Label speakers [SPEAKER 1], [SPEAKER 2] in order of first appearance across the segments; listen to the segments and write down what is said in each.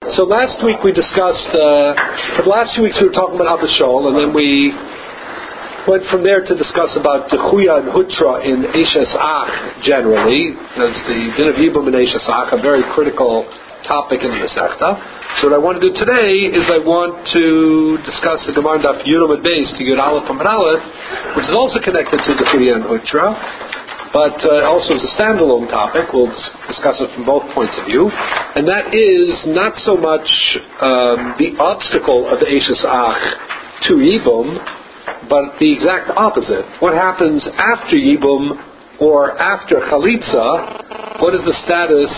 [SPEAKER 1] So last week we discussed, for the last 2 weeks we were talking about Abishol, and then we went from there to discuss about Dechuya and Hutra in Eishes Ach generally. That's the Din of Yibum in Eishes Ach, a very critical topic in the Masechta. So what I want to do today is I want to discuss the Gemara Daf Yud Amud Beis to Yud Aleph Amud Aleph, which is also connected to Dechuya and Hutra, but also is a standalone topic. We'll discuss it from both points of view. And that is not so much the obstacle of the Eishes Ach to Yibum, but the exact opposite. What happens after Yibum or after Chalitza? What is the status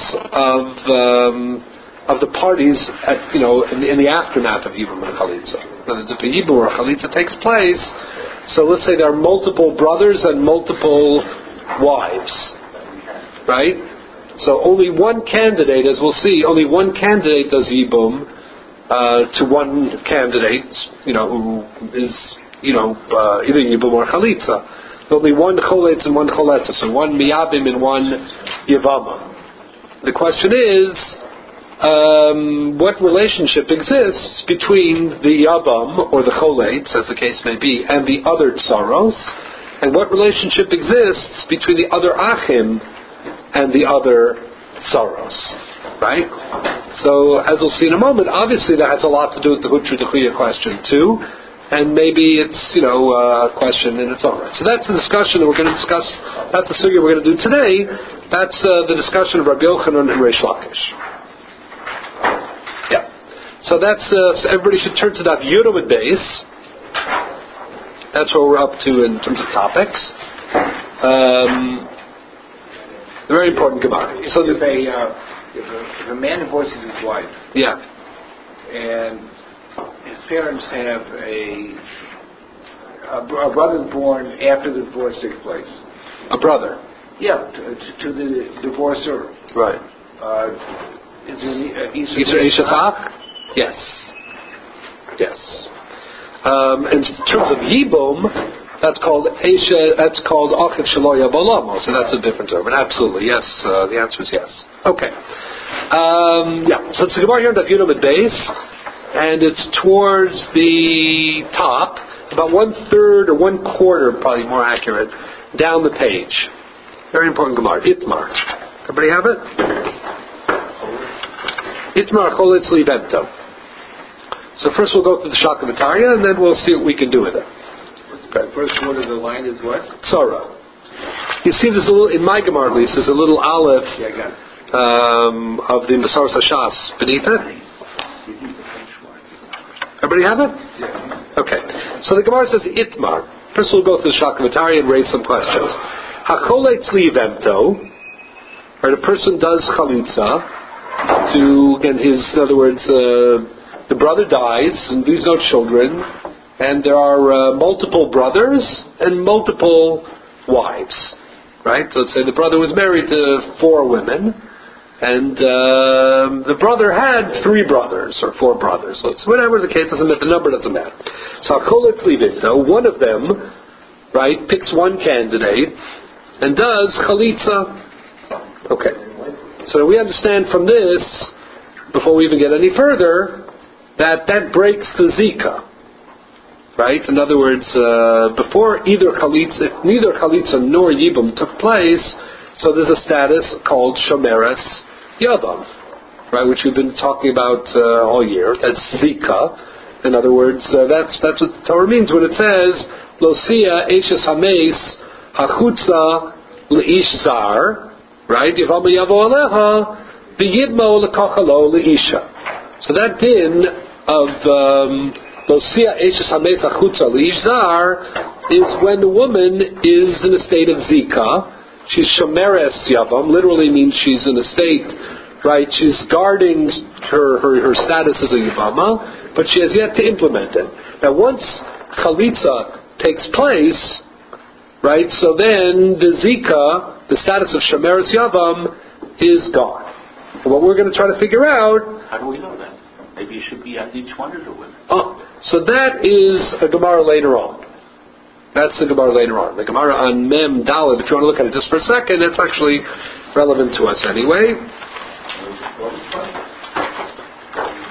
[SPEAKER 1] of the parties in the aftermath of Yibum and Chalitza? If a Yibum or a Chalitza takes place, so let's say there are multiple brothers and multiple wives, right? So only one candidate, as we'll see, only one candidate does Yibum to one candidate, who is, either Yibum or Chalitza. Only one Choletz and one Choletza, so one Miyabim and one Yavama. The question is, what relationship exists between the Yavam, or the Choletz, as the case may be, and the other Tsaros? And what relationship exists between the other Achim and the other Tsaros, right? So, as we'll see in a moment, obviously that has a lot to do with the Hutra Dechuya question too, and maybe it's, a question in its own right. So that's the discussion that we're going to discuss, that's the sugya we're going to do today. That's the discussion of Rabbi Yochanan and Reish Lakish. Yeah. So that's, so everybody should turn to that Yud Amud Beis. That's what we're up to in terms of topics. Very important Gemara.
[SPEAKER 2] So if a man divorces his wife,
[SPEAKER 1] yeah,
[SPEAKER 2] and his parents have a brother born after the divorce takes place.
[SPEAKER 1] A brother.
[SPEAKER 2] Yeah, to the divorcer.
[SPEAKER 1] Right.
[SPEAKER 2] Is there
[SPEAKER 1] Yisrael Eishes Ach? Yes. Yes. In terms of Yibum, that's called Achiv Shelo Yabolamo, so that's a different term. But absolutely, yes. The answer is yes. Okay. So it's the Gemara here that Yud Amud Beis, and it's towards the top, about 1/3 or 1/4, probably more accurate, down the page. Very important Gemara. Itmar. Everybody have it? Itmar Choletz Livento. So first we'll go through the Shakavatariya, and then we'll see what we can do with it.
[SPEAKER 2] The first word of the line is what?
[SPEAKER 1] Tzara. You see there's a little, in my Gemara at least, there's a little aleph of the Masaras Hashas beneath it. Everybody have it?
[SPEAKER 2] Yeah.
[SPEAKER 1] Okay. So the Gemara says Itmar. First we'll go through the Shakavatariya and raise some questions. HaCholetz Livento, right, a person does Chalitza to, again, in other words, the brother dies and leaves no children, and there are multiple brothers and multiple wives, right? So let's say the brother was married to 4 women, and the brother had 3 brothers or 4 brothers. So it's whatever the case, doesn't matter. The number doesn't matter. So Choletz Livento, one of them, right, picks one candidate and does Chalitza. Okay. So we understand from this, before we even get any further, that breaks the Zika, right? In other words, before either Chalitza, if neither Chalitza nor Yibum took place, so there's a status called Shomeres Yavam, right? Which we've been talking about all year. That's Zika. In other words, that's what the Torah means when it says Losia Eishes Hameis Hachutza Leish Zar, right? Yavama Yavo Aleha V'Yibmo Lekachalo Leisha. So that din of Losia Eishes Hameis Hachutza Leish Zar is when the woman is in a state of Zika. She's Shomeres Yavam, literally means she's in a state, right? She's guarding her status as a Yavama, but she has yet to implement it. Now once Chalitza takes place, right, so then the Zika, the status of Shomeres Yavam, is gone. And what we're going to try to figure out...
[SPEAKER 3] How do we know that? Maybe it should be on each one of the women.
[SPEAKER 1] Oh, so that is a Gemara later on. That's the Gemara later on. The Gemara on Mem Daled, if you want to look at it just for a second, it's actually relevant to us anyway.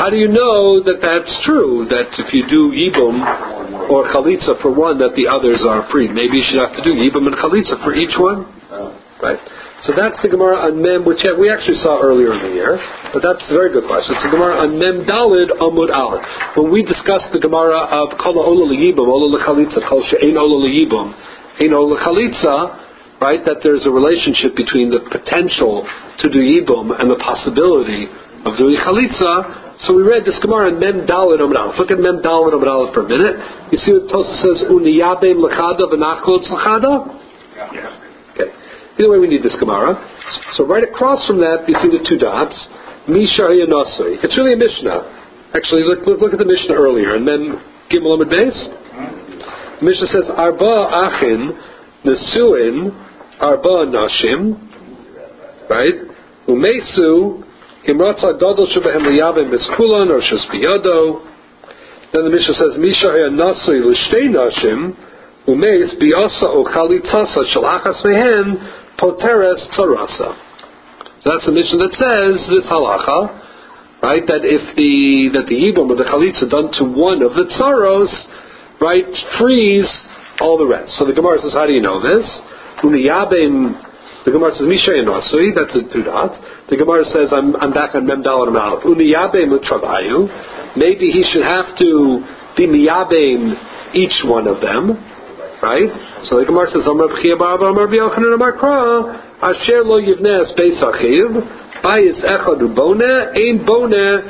[SPEAKER 1] How do you know that that's true? That if you do Yibum or Chalitza for one, that the others are free? Maybe you should have to do Yibum and Chalitza for each one? Right. So that's the Gemara on Mem, which we actually saw earlier in the year, but that's a very good question. It's the Gemara on Mem Dalid Amud Aleph. When we discussed the Gemara of Kol Ola L'Yibum, Ola L'Chalitza, Kol She'ein Ola L'Yibum, Ein Ola L'Chalitza, right, that there's a relationship between the potential to do Yibum and the possibility of doing Chalitza. So we read this Gemara on Mem Dalid Amud Aleph. Look at Mem Dalid Amud Aleph for a minute. You see what Tosfos says, Uniyabem L'Chada V'Nachlot L'Chada?
[SPEAKER 3] Yeah.
[SPEAKER 1] Okay. Either way, we need this Gemara. So right across from that, you see the two dots. Misha Yanosui. It's really a Mishnah. Actually, look at the Mishnah earlier, and then Gimel Amud Beis. The Mishnah says, Arba Achin Nesuin Arba Nashim. Right? Umesu Himratza Gadol Shebehem Liyavim Biskulan or Shusbiyodo. Then the Mishnah says, Misha Yanosui L'Shtei Nashim Umeis Biyasa O Chalitzasa Shalachas Mehen Poteres Tzarasa. So that's the Mishnah that says this halacha, right? That if the Yibum or the Chalitza done to one of the Tzaros, right, frees all the rest. So the Gemara says, how do you know this? The Gemara says Misha Yanosui. That's the two dots. The Gemara says I'm back on Mem Daled Amud Aleph. Uniyabem L'Travayu. Maybe he should have to be miyabem each one of them. Right? So the Gemara says, Amar B'chia Bar Amar B'Yochanan Amar Kra, Asher lo yivnes beis achiv, bayis echad uboneh, ein boneh,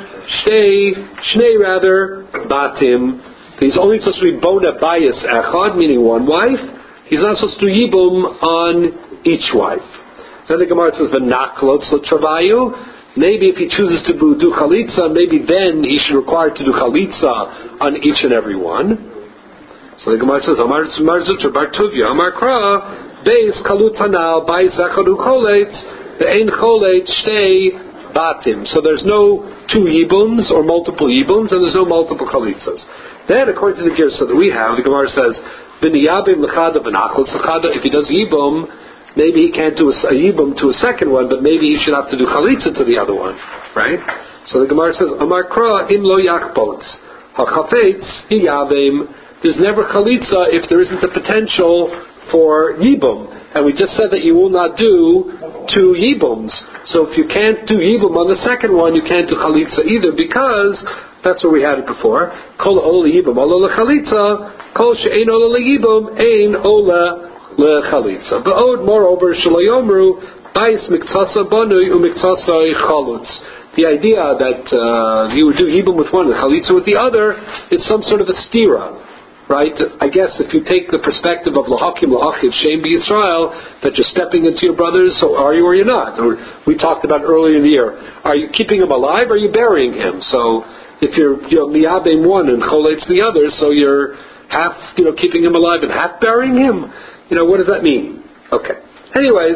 [SPEAKER 1] shnei rather, batim. He's only supposed to be boneh bayis echad, meaning one wife. He's not supposed to do yibum on each wife. Then the Gemara says, V'naklot l'travayu. Maybe if he chooses to do chalitza, maybe then he should require to do chalitza on each and every one. So the Gemara says, Amar Zutra Bar Tuvia, Amar Kra, Beis Kalutanal, Beis Echadu Choletz, the Ein Choletz, Shtei Batim. So there's no two Yibums or multiple Yibums, and there's no multiple Chalitzas. Then, according to the Girsa that we have, the Gemara says, V'niyabim L'chada V'nachlutz L'chada. If he does Yibum, maybe he can't do a Yibum to a second one, but maybe he should have to do Chalitza to the other one. Right? So the Gemara says, Amar Kra, Im Lo Yachpotz, HaChafetz, Hiyavim. There's never chalitza if there isn't the potential for yibum, and we just said that you will not do two yibums. So if you can't do yibum on the second one, you can't do chalitza either, because that's where we had it before. Kol ola yibum ola lechalitza, kol she'ein ola leyibum ein ola lechalitza. But moreover, shelo bais miktsasa banui umiktsasa chalutz. The idea that you would do yibum with one and chalitza with the other is some sort of a stira. Right? I guess if you take the perspective of Lahakim, Lahachiv, Shem B'Yisrael, that you're stepping into your brothers, so are you or you're not? Or we talked about earlier in the year. Are you keeping him alive or are you burying him? So if you're miyabem one and choletz the other, so you're half keeping him alive and half burying him? What does that mean? Okay. Anyways,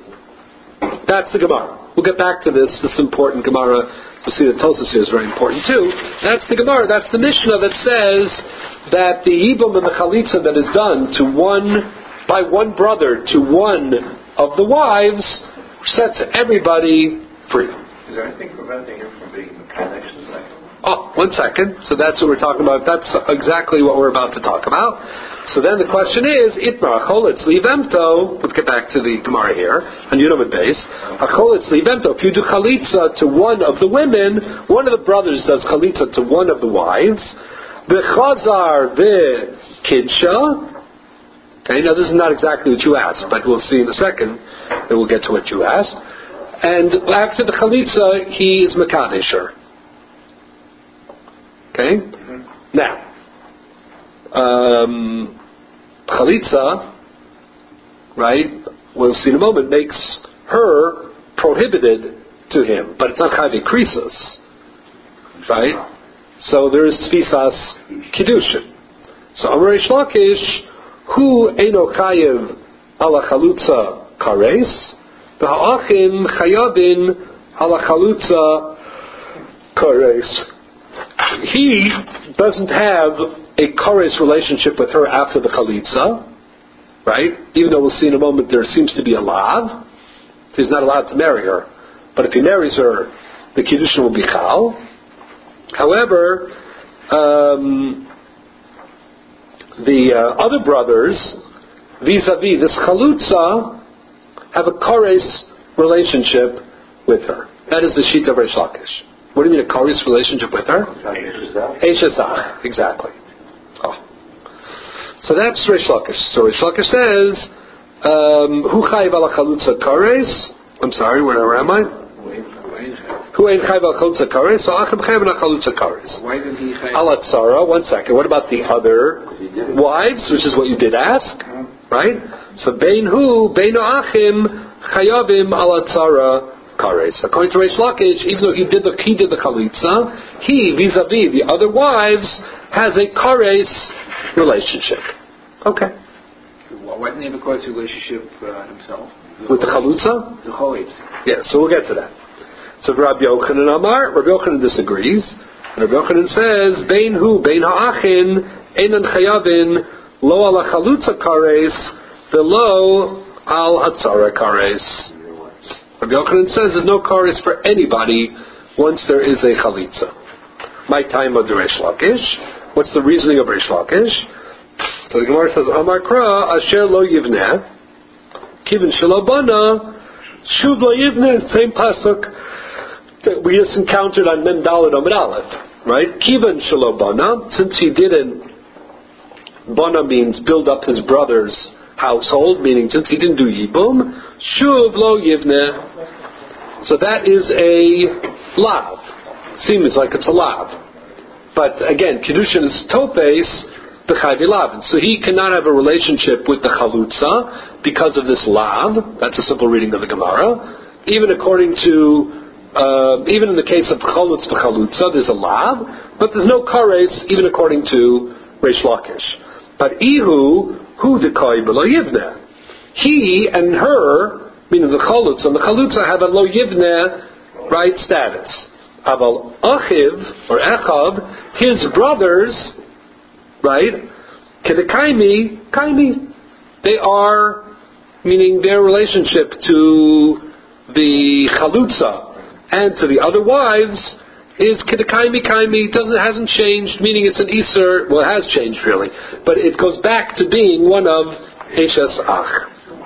[SPEAKER 1] that's the Gemara. We'll get back to this important Gemara. You'll see the Tosfos here is very important too. That's the Gemara. That's the Mishnah that says that the Yibum and the Chalitza that is done by one brother to one of the wives sets everybody free.
[SPEAKER 3] Is there anything preventing him from being mechanics in second?
[SPEAKER 1] Oh, 1 second. So that's what we're talking about. That's exactly what we're about to talk about. So then the question is, Itmar Acholitz Livemto. Let's get back to the Gemara here on Yudamid Beis. Acholitz Livemto. If you do Chalitza to one of the women, one of the brothers does Chalitza to one of the wives. B'chazar v'kidsha. Okay, now this is not exactly what you asked, but we'll see in a second that we'll get to what you asked. And after the Chalitza, he is Mekanisher. Okay? Mm-hmm. Now, Chalitza, right, we'll see in a moment, makes her prohibited to him, but it's not Chayv Krisos, right? So there is Tfisas Kiddushin. So Amar Reish Lakish, Hu Eino Chayev Ala Chalutza Kares, V'ha'achin Chayabin Ala Chalutza Kares. He doesn't have a Kares relationship with her after the Chalitza, right? Even though we'll see in a moment there seems to be a lav. He's not allowed to marry her. But if he marries her, the Kiddushin will be Chal. However, the other brothers, vis-a-vis this chalutza, have a kares relationship with her. That is the shita of Reish Lakish. What do you mean a kares relationship with her? Eishesach, exactly. Oh. So that's Reish Lakish. So Reish Lakish says, Hu chayiv ala chalutza kares. I'm sorry, where am I? Who ain't chayiv ala chalutza kares? So achem chayiv ala chalutza kares.
[SPEAKER 2] Why did he chayiv?
[SPEAKER 1] Ala tzara. 1 second. What about the other wives, which is what you did ask, right? So bein achim chayavim ala tzara kares. According to Reish Lakish, even though he did the chalitza, he vis-a-vis the other wives has a kares relationship. Okay.
[SPEAKER 2] Why didn't he have a close relationship himself?
[SPEAKER 1] With the chalutza?
[SPEAKER 2] The chalitza.
[SPEAKER 1] Yeah, so we'll get to that. So Rabbi Yochanan Amar, Rabbi Yochanan disagrees. And Rabbi Yochanan says, bein ha'achin, einan chayavin, lo ala chalutza kares, velo al hatzara kares. Rabbi Yochanan says there's no kares for anybody once there is a chalitza. My time of the Reish Lakish. What's the reasoning of Reish Lakish? So the Gemara says, Amar Kra, asher lo yivneh, kivin shelo bana, shuv lo yivneh, same pasuk that we just encountered on Mem Daled Amud Aleph, right? Kivin shelo bana, since he didn't, bana means build up his brother's household, meaning since he didn't do yibum, shuv lo yivneh, so that is a lav. Seems like it's a lav. But again, Kiddushin is topes, b'chayv lavin. So he cannot have a relationship with the chalutza because of this lav. That's a simple reading of the Gemara. Even according to, even in the case of chalutz b'chalutza, there's a lav, but there's no kares, even according to Reish Lakish. But ihu, hu dekoy b'lo yivneh. He and her, meaning the chalutza and the chalutza, have a lo yivneh, right, status. Aval achiv, or echav, his brothers, right, kedekaimi, kaimi, they are, meaning their relationship to the chalutza and to the other wives is kedekaimi, kaimi, hasn't changed, meaning it's an iser, well it has changed really, but it goes back to being one of Eishes Ach.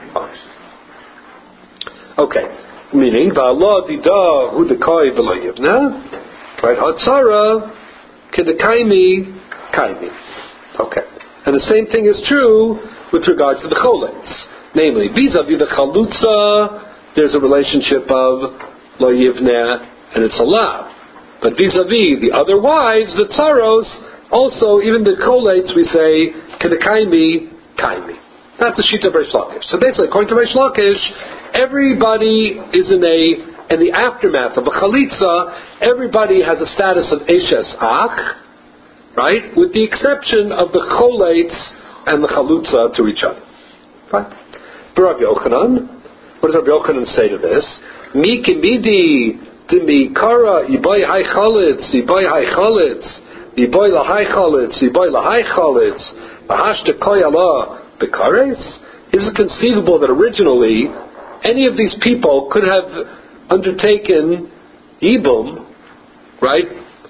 [SPEAKER 1] Okay. Meaning, va'allah dida hu dekoi v'lo yivna, right? Hatzara kedekaimi kaimi. Okay. And the same thing is true with regard to the cholets. Namely, vis-a-vis the chalutza, there's a relationship of lo yivna, and it's a lav. But vis-a-vis the other wives, the tzaros, also, even the cholets, we say kedekaimi kaimi. That's the shita of Reish Lakish. So basically, according to Reish Lakish, everybody is in the aftermath of a chalitza, everybody has a status of Eishes Ach, right? With the exception of the cholates and the chalutza to each other. Right? For Rabbi Yochanan, what does Rabbi Yochanan say to this? Mi kimidi dimi kara iboy hai chalitz, iboy hai chalitz, iboy lahai chalitz, iboy lahai chalitz, bahashta koy Allah. Is it conceivable that originally any of these people could have undertaken Yibum, right?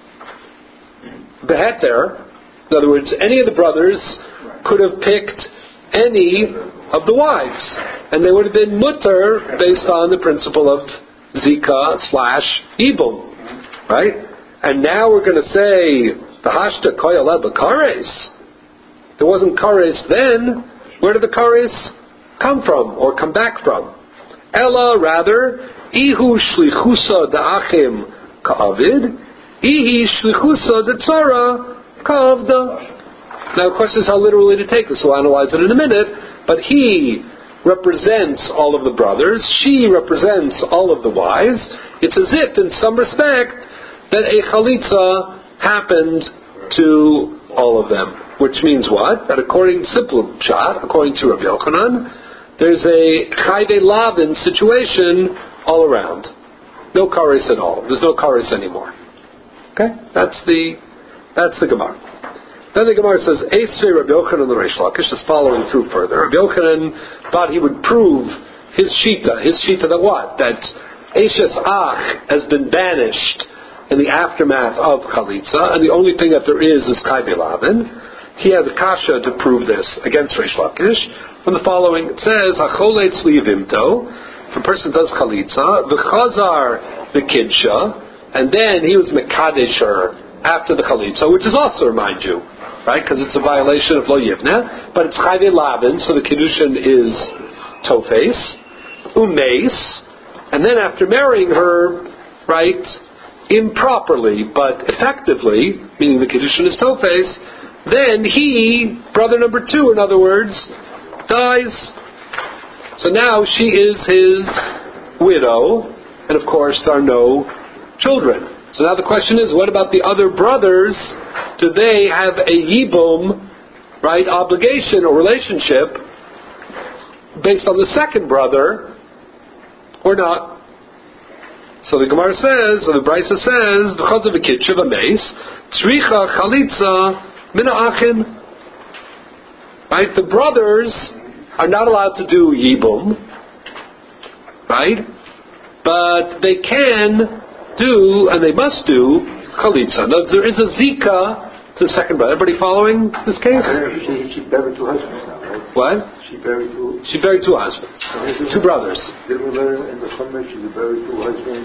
[SPEAKER 1] Beheter, in other words, any of the brothers could have picked any of the wives, and they would have been mutter based on the principle of Zika/Yibum, right? And now we're going to say the Hashta Koyaleh B'Kares. There wasn't Kares then. Where did the kares come from or come back from? Ella, rather, ihu shlichusa da'achim ka'avid, ihi shlichusa da'tzara ka'avda. Now the question is how literally to take this. We'll analyze it in a minute. But he represents all of the brothers. She represents all of the wives. It's as if, in some respect, that a chalitza happened to all of them. Which means what? That according to Rabbi Yochanan, there's a chayve lavin situation all around. No kares at all. There's no kares anymore. Okay? That's the Gemara. Then the Gemara says, Eisvei Rabbi Yochanan the Reish Lakish is following through further. Rabbi Yochanan thought he would prove his shita that what? That Eishes Ach has been banished in the aftermath of Chalitza, and the only thing that there is Kai Lavin. He has a kasha to prove this against Reish Lakish. From the following, it says, Hacholei tzli vimto, if a person does Chalitza, v'chazar v'kidsha, and then he was Mekadesher after the Chalitza, which is also, remind you, right, because it's a violation of Lo Yivneh, but it's Chayve Lavin, so the Kiddushin is Tofes, Umeis, and then after marrying her, right, improperly, but effectively, meaning the Kiddushin is Tofes, then he, brother number 2, in other words, dies. So now she is his widow, and of course there are no children. So now the question is, what about the other brothers? Do they have a yibum, right, obligation or relationship based on the second brother, or not? So the Gemara says, or the Brisa says, because of a kitchen of a mace, tzricha chalitza mina achim. Right, the brothers are not allowed to do yibum, right? But they can do, and they must do, chalitza. Now, there is a zika to the second brother. Everybody following this case?
[SPEAKER 4] She buried 2 husbands now, right?
[SPEAKER 1] What?
[SPEAKER 4] She buried 2.
[SPEAKER 1] She buried 2 husbands. 2 brothers.
[SPEAKER 4] Didn't we learn in the Chumash she buried 2 husbands?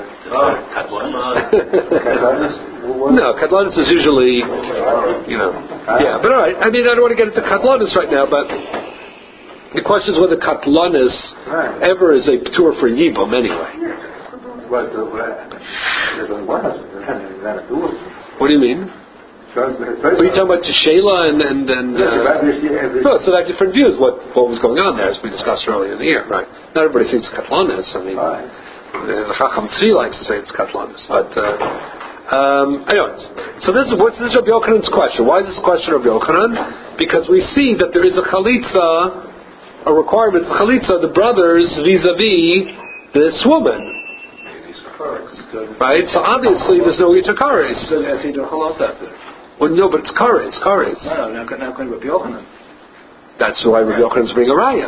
[SPEAKER 1] No, Kadlanis is usually, yeah. But all right, I mean, I don't want to get into Kadlanis right now, but the question is whether Kadlanis ever is a tour for Yibum anyway.
[SPEAKER 4] But there's only 1 husband, not 2 husbands.
[SPEAKER 1] What do you mean? Are you talking about Teshela and no, so they have different views what was going on there, as we discussed earlier in the year, right? Not everybody thinks Katlanis. I mean, the Chacham Tzvi likes to say it's Katlanis, but anyways. So this is Rabbi Yochanan's question. Why is this question Rabbi Yochanan? Because we see that there is a chalitza, a requirement for chalitza, the brothers vis-a-vis this woman. Right? So obviously there's no Yitzhakaris.
[SPEAKER 2] So if you do halal after.
[SPEAKER 1] Well, no, but it's kares.
[SPEAKER 2] No, now can Rabbi Yochanan.
[SPEAKER 1] That's why Rabbi Yochanan's bringing a raya.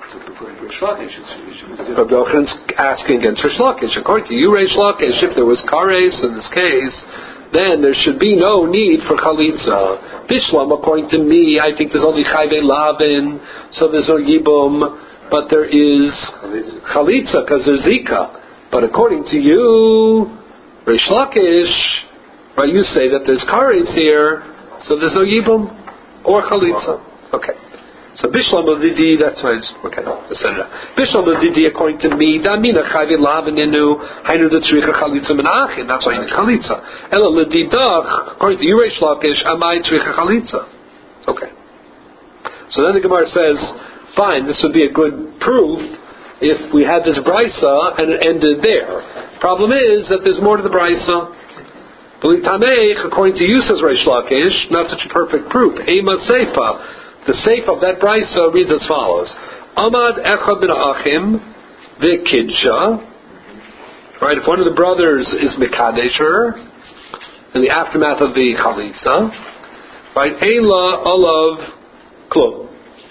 [SPEAKER 1] Rabbi Yochanan's asking against Rish Lakish. According to you, Rish Lakish, if there was kares in this case, then there should be no need for chalitza. Bishlam, according to me, I think there's only chayve lavin, so there's no yibum, but there is chalitza because there's zika. But according to you, Rish Lakish, right, you say that there's kares here, so there's no yibum or chalitza. Okay. So Bishlam Didi, that's why it's okay. Bishlam Didi, according to me, Damina Chayvin Lavininu, Hainu the Tzricha Chalitza Menachin. That's why you need chalitza. Ela Ledidach, according to you, Reish Lakish, Amai Tzricha Chalitza. Okay. So then the Gemara says, fine, this would be a good proof if we had this brisa and it ended there. Problem is that there's more to the brisa. According to you, says Reish Lakish, not such a perfect proof. Ema Seifa. The Seifa of that brisa reads as follows: Amad Echad bin Achim v'Kidsha. Right, if one of the brothers is Mekadesher in the aftermath of the Chalitza, right, Eila Olav Klum.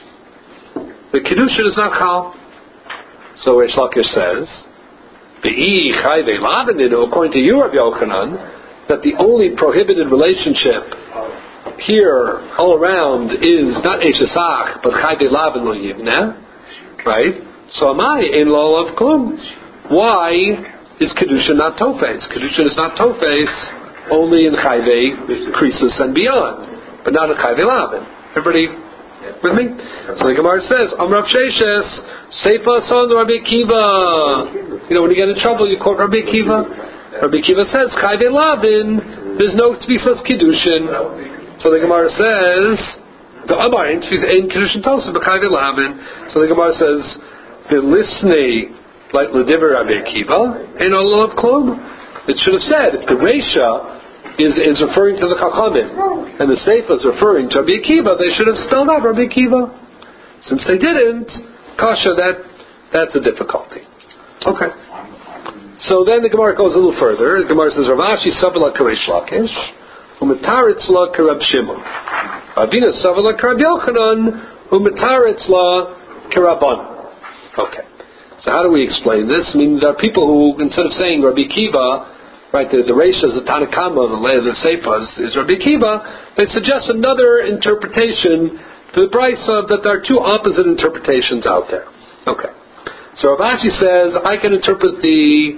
[SPEAKER 1] The Kiddushin is not Chal. So Reish Lakish says, V'i Chayve Lavininu, according to you, Rabbi Yochanan, that the only prohibited relationship here all around is not Eshesach, but Chayve Lavin Lo Yivneh, right? So am I in Lo of Klum. Why is Kedusha not Tofes? Kedusha is not Tofes only in Chayve Krisus and beyond, but not in Chayve Lavin. Everybody with me? So the Gemara says, Rav Sheshes, Seifa son Rabbi Kiva. When you get in trouble, you quote Rabbi Kiva. Rabbi Kiva says, Chayve Lavin, there's no Tzvisas Kiddushin. So the Gemara says, the Amar in Kiddushin Tosa, but Chayve Lavin. So the Gemara says, the Lisnei, like L'diver Rabbi Kiva, ain't all of Klum. It should have said, if the Reisha is referring to the Chachamim, and the Seifa is referring to Rabbi Kiva, they should have spelled out Rabbi Kiva. Since they didn't, Kasha, that's a difficulty. Okay. So then the Gemara goes a little further. The Gemara says, Ravashi Savala Kareish Lakish, Umetaritz La Karab Shimon. Rabina Savala Karab Yochanan, Umetaritz La Karabban. Okay. So how do we explain this? I mean, there are people who, instead of saying Rabbi Kiva, right? The Reisha is the Tanakama, the Seifa is Rabbi Akiva. They suggest another interpretation to the Brisa, that there are two opposite interpretations out there. Okay. So Rav Ashi says, I can interpret the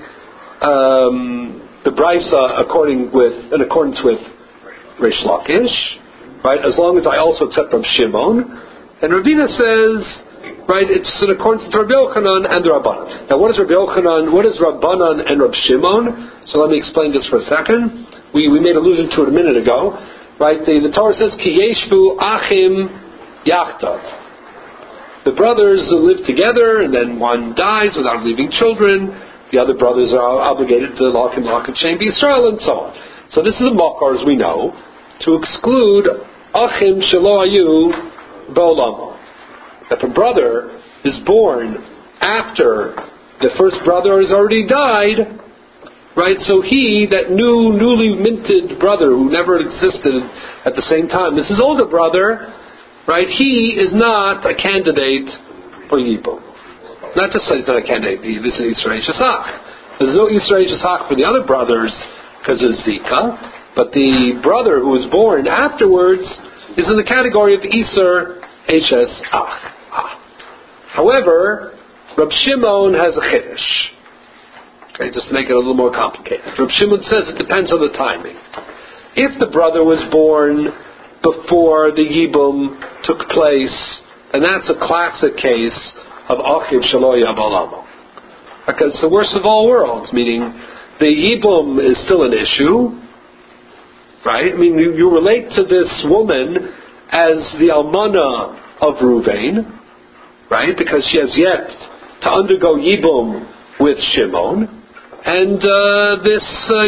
[SPEAKER 1] Brisa in accordance with Reish Lakish, right? As long as I also accept Rav Shimon. And Ravina says, right, it's in accordance with Rabbi Yochanan and the Rabbanan. Now, what is Rabbi Yochanan? What is Rabbanan and Rav Shimon? So let me explain this for a second. We made allusion to it a minute ago, right? The Torah says, Ki yeshvu achim yachtav. The brothers live together, and then one dies without leaving children. The other brothers are obligated to lock and chain B'Yisrael, and so on. So this is a makar, as we know, to exclude achim shelo ayu ba'olamo. If a brother is born after the first brother has already died, right? So he, that newly minted brother who never existed at the same time, this is older brother, right? He is not a candidate for Yibum. Not just say he's not a candidate, this is Yisrael Shesach. There's no Yisrael Shesach for the other brothers because of Zika, but the brother who was born afterwards is in the category of Iser Eshes Ach. However, Rab Shimon has a chiddush. Okay, just to make it a little more complicated. Rab Shimon says it depends on the timing. If the brother was born before the Yibum took place, and that's a classic case of Achiv Shelo Yabalamo. Because it's the worst of all worlds, meaning the Yibum is still an issue, right? I mean, you relate to this woman as the Almana of Ruvain, right? Because she has yet to undergo Yibum with Shimon, and this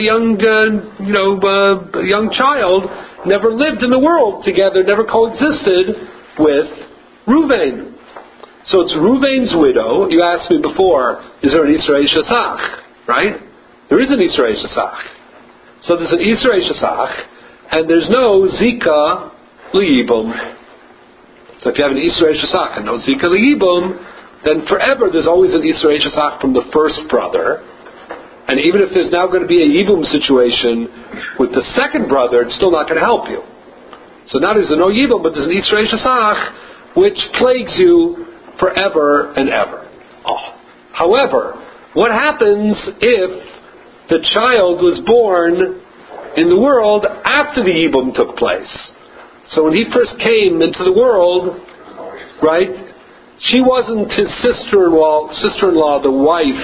[SPEAKER 1] young child never lived in the world together, never coexisted with Ruvain. So it's Ruvain's widow. You asked me before, is there an Yisrael Shesach? Right? There is an Yisrael Shesach. So there's an Yisrael Shesach, and there's no Zika L'Yibum. So if you have an Yisrael Shesach and no Zika L'Yibum, then forever there's always an Yisrael Shesach from the first brother. And even if there's now going to be a Yibum situation with the second brother, it's still not going to help you. So now there's no Yibum, but there's an Yisrael Shesach which plagues you forever and ever. However, what happens if the child was born in the world after the Yibum took place? So when he first came into the world, right, she wasn't his sister-in-law, the wife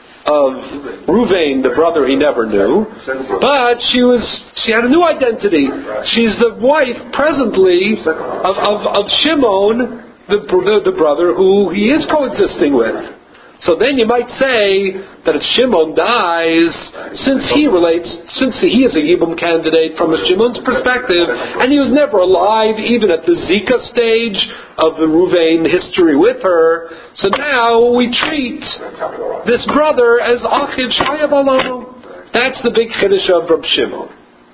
[SPEAKER 1] of Ruvain, the brother he never knew, but she had a new identity. She's the wife presently of Shimon, the brother who he is coexisting with. So then you might say that if Shimon dies, since he is a Yibum candidate from a Shimon's perspective, and he was never alive even at the Zika stage of the Ruvain history with her, so now we treat this brother as Achiv Shaya Balamo. That's the big chiddush of Rab Shimon.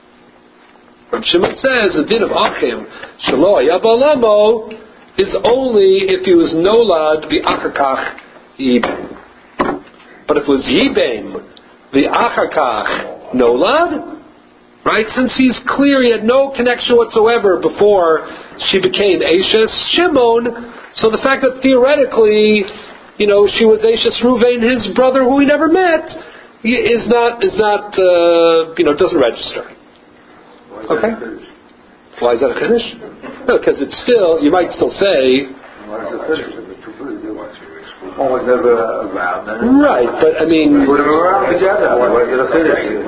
[SPEAKER 1] Rab Shimon says the din of Achiv Shaya Balamo is only if he was nolad b'achakach Yibam. But if it was Yibam, the Acharkach Nolad, right? Since he's clear he had no connection whatsoever before she became Ashes Shimon, so the fact that theoretically, she was Ashes Ruvain, his brother who he never met, is not doesn't register. Okay? Why is that a chiddush? No, because it's still, you might still say,
[SPEAKER 4] one was never around.
[SPEAKER 1] Right, but I mean,
[SPEAKER 4] put them around together. Was it a chiddush?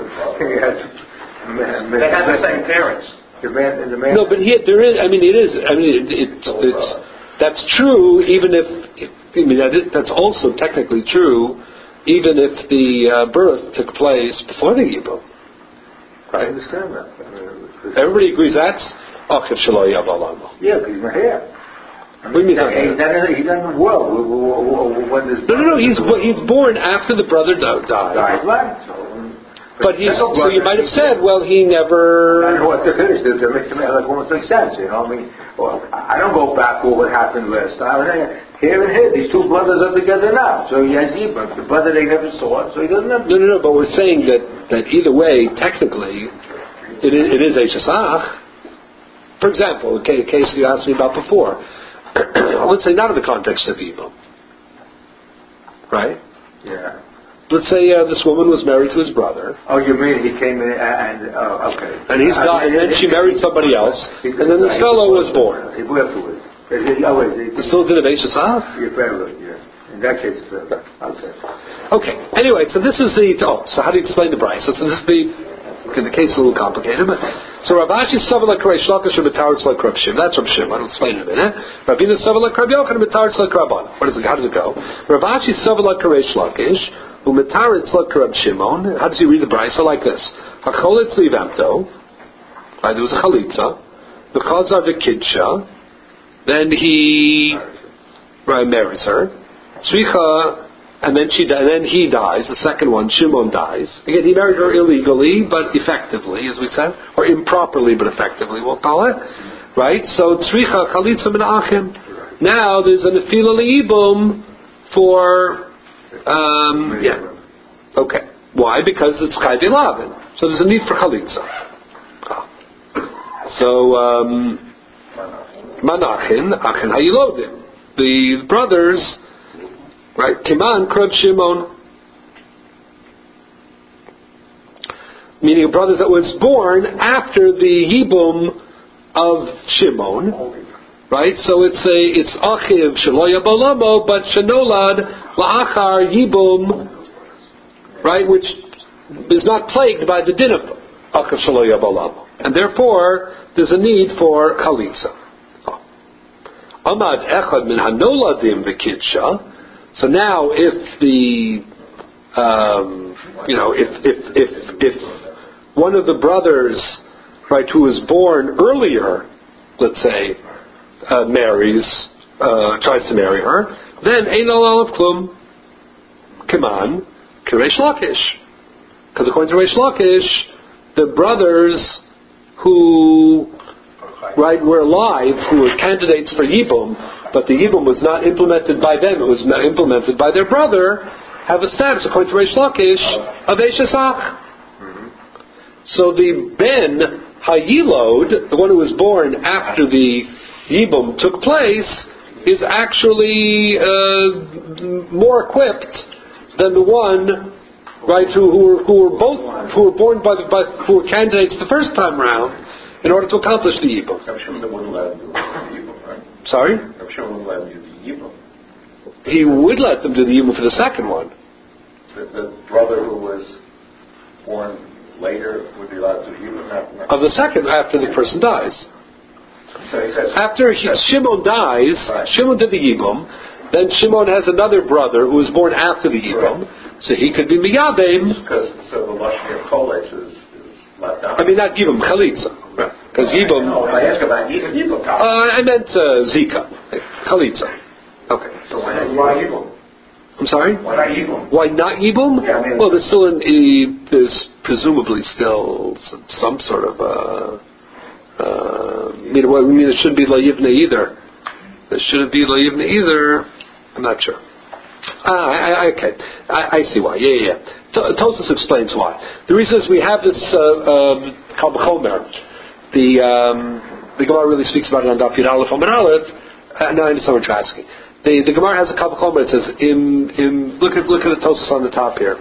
[SPEAKER 3] They had the same parents.
[SPEAKER 4] The man.
[SPEAKER 1] No, but there is. I mean, it is. I mean, it's that's true. Even if that's also technically true, even if the birth took place before the Yibum. Right.
[SPEAKER 4] I understand that.
[SPEAKER 1] Everybody agrees that's Achiv Shelo Yabalamo.
[SPEAKER 4] Yeah, because he's not here.
[SPEAKER 1] What do you mean?
[SPEAKER 4] He's not in the world when this.
[SPEAKER 1] No. He's born after the brother died.
[SPEAKER 4] Right.
[SPEAKER 1] But so you might have said, well, he never.
[SPEAKER 4] I don't know what to finish. To make sense, you know. I mean, well, I don't go back to what happened last time. Here and here, these two brothers are together now. So he has Yibam. The brother they never saw, so he doesn't have.
[SPEAKER 1] No. But we're saying that either way, technically, it is a shasach. For example, a case you asked me about before. Let's say not in the context of Yibam, right?
[SPEAKER 4] Yeah.
[SPEAKER 1] Let's say this woman was married to his brother.
[SPEAKER 4] Oh, you mean he came in and okay.
[SPEAKER 1] And he's died, and then she married somebody else, and then this fellow was born.
[SPEAKER 4] He afterwards.
[SPEAKER 1] Still did a Shasach?
[SPEAKER 4] Yeah. In that case, it's fair.
[SPEAKER 1] Okay. Anyway, so this is the. So how do you explain the Bryce? So this is the case is a little complicated, but so Rav Ashi Savar like Reish Lakish and B'Taretz like Rav Shimon. That's Rav Shimon. I'll explain in a minute. Ravina Savar like Rav Yochanan and B'Taretz like Rabban. How does it go? Rav Ashi Savar like Reish Lakish. Umetaretz like Rav Shimon. How does he read the Bryce? Like this: Hacholetz livamto. Right, there was a chalitza. The chazar v'kidsha. Then he marries her. Tzricha, and then he dies. The second one, Shimon dies. Again, he married her illegally, but effectively, as we said, or improperly, but effectively, we'll call it. Right. So tzricha chalitza min achim. Now there's an nefila leibum for. Okay. Why? Because it's chai v'lavin. So there's a need for chalitza. So manachin, achin hayilodim. The brothers, right? Kiman kreb Shimon, meaning brothers that was born after the yibum of Shimon. Right, so it's achiv shelo yabalamo, but shenolad la'achar yibum, right, which is not plagued by the din of achiv shelo yabalamo, and therefore there's a need for chalitza. Amad echad min hanoladim v'kidsha. So now, if the if one of the brothers, right, who was born earlier, let's say, tries to marry her, then ein olav klum kiman k'reish lakish, because according to Reish Lakish, the brothers who were alive, who were candidates for yibum, but the yibum was not implemented by them; it was implemented by their brother, have a status according to Reish Lakish of Eishasach. So the Ben Hayilod, the one who was born after the Yibum took place, is actually more equipped than the one, right, who were born who were candidates the first time round in order to accomplish the Yibum.
[SPEAKER 3] I'm sure they wouldn't let him do the Yibum, right?
[SPEAKER 1] Sorry?
[SPEAKER 3] I'm sure they wouldn't let him do the Yibum.
[SPEAKER 1] He would let them do the Yibum for the second one.
[SPEAKER 3] The brother who was born later would be allowed to do Yibum
[SPEAKER 1] of the second after the person dies.
[SPEAKER 3] So he says,
[SPEAKER 1] after Shimon dies, right. Shimon did the Yibum. Then Shimon has another brother who was born after the Yibum, right. So he could be Miyabim.
[SPEAKER 3] So the Lashon of Kolex is left out.
[SPEAKER 1] I mean, not Yibum, Chalitza. Because Yibum.
[SPEAKER 3] No, I asked about Yibum.
[SPEAKER 1] I meant Zika, Chalitza. Okay.
[SPEAKER 3] So why Yibum?
[SPEAKER 1] I'm sorry?
[SPEAKER 3] Why not Yibum?
[SPEAKER 1] Why not Yibum?
[SPEAKER 3] Yeah, I mean,
[SPEAKER 1] well, there's presumably still some sort of it shouldn't be La Yivna either. There shouldn't be La Yivna either. I'm not sure. Okay. I see why. Yeah. Tosfos explains why. The reason is we have this Kal V'chomer. The Gemara really speaks about it on Daf Yud Aleph Amud Aleph. No, I understand what you're asking. The Gemara has a Kal V'chomer. It says, look at the Tosfos on the top here.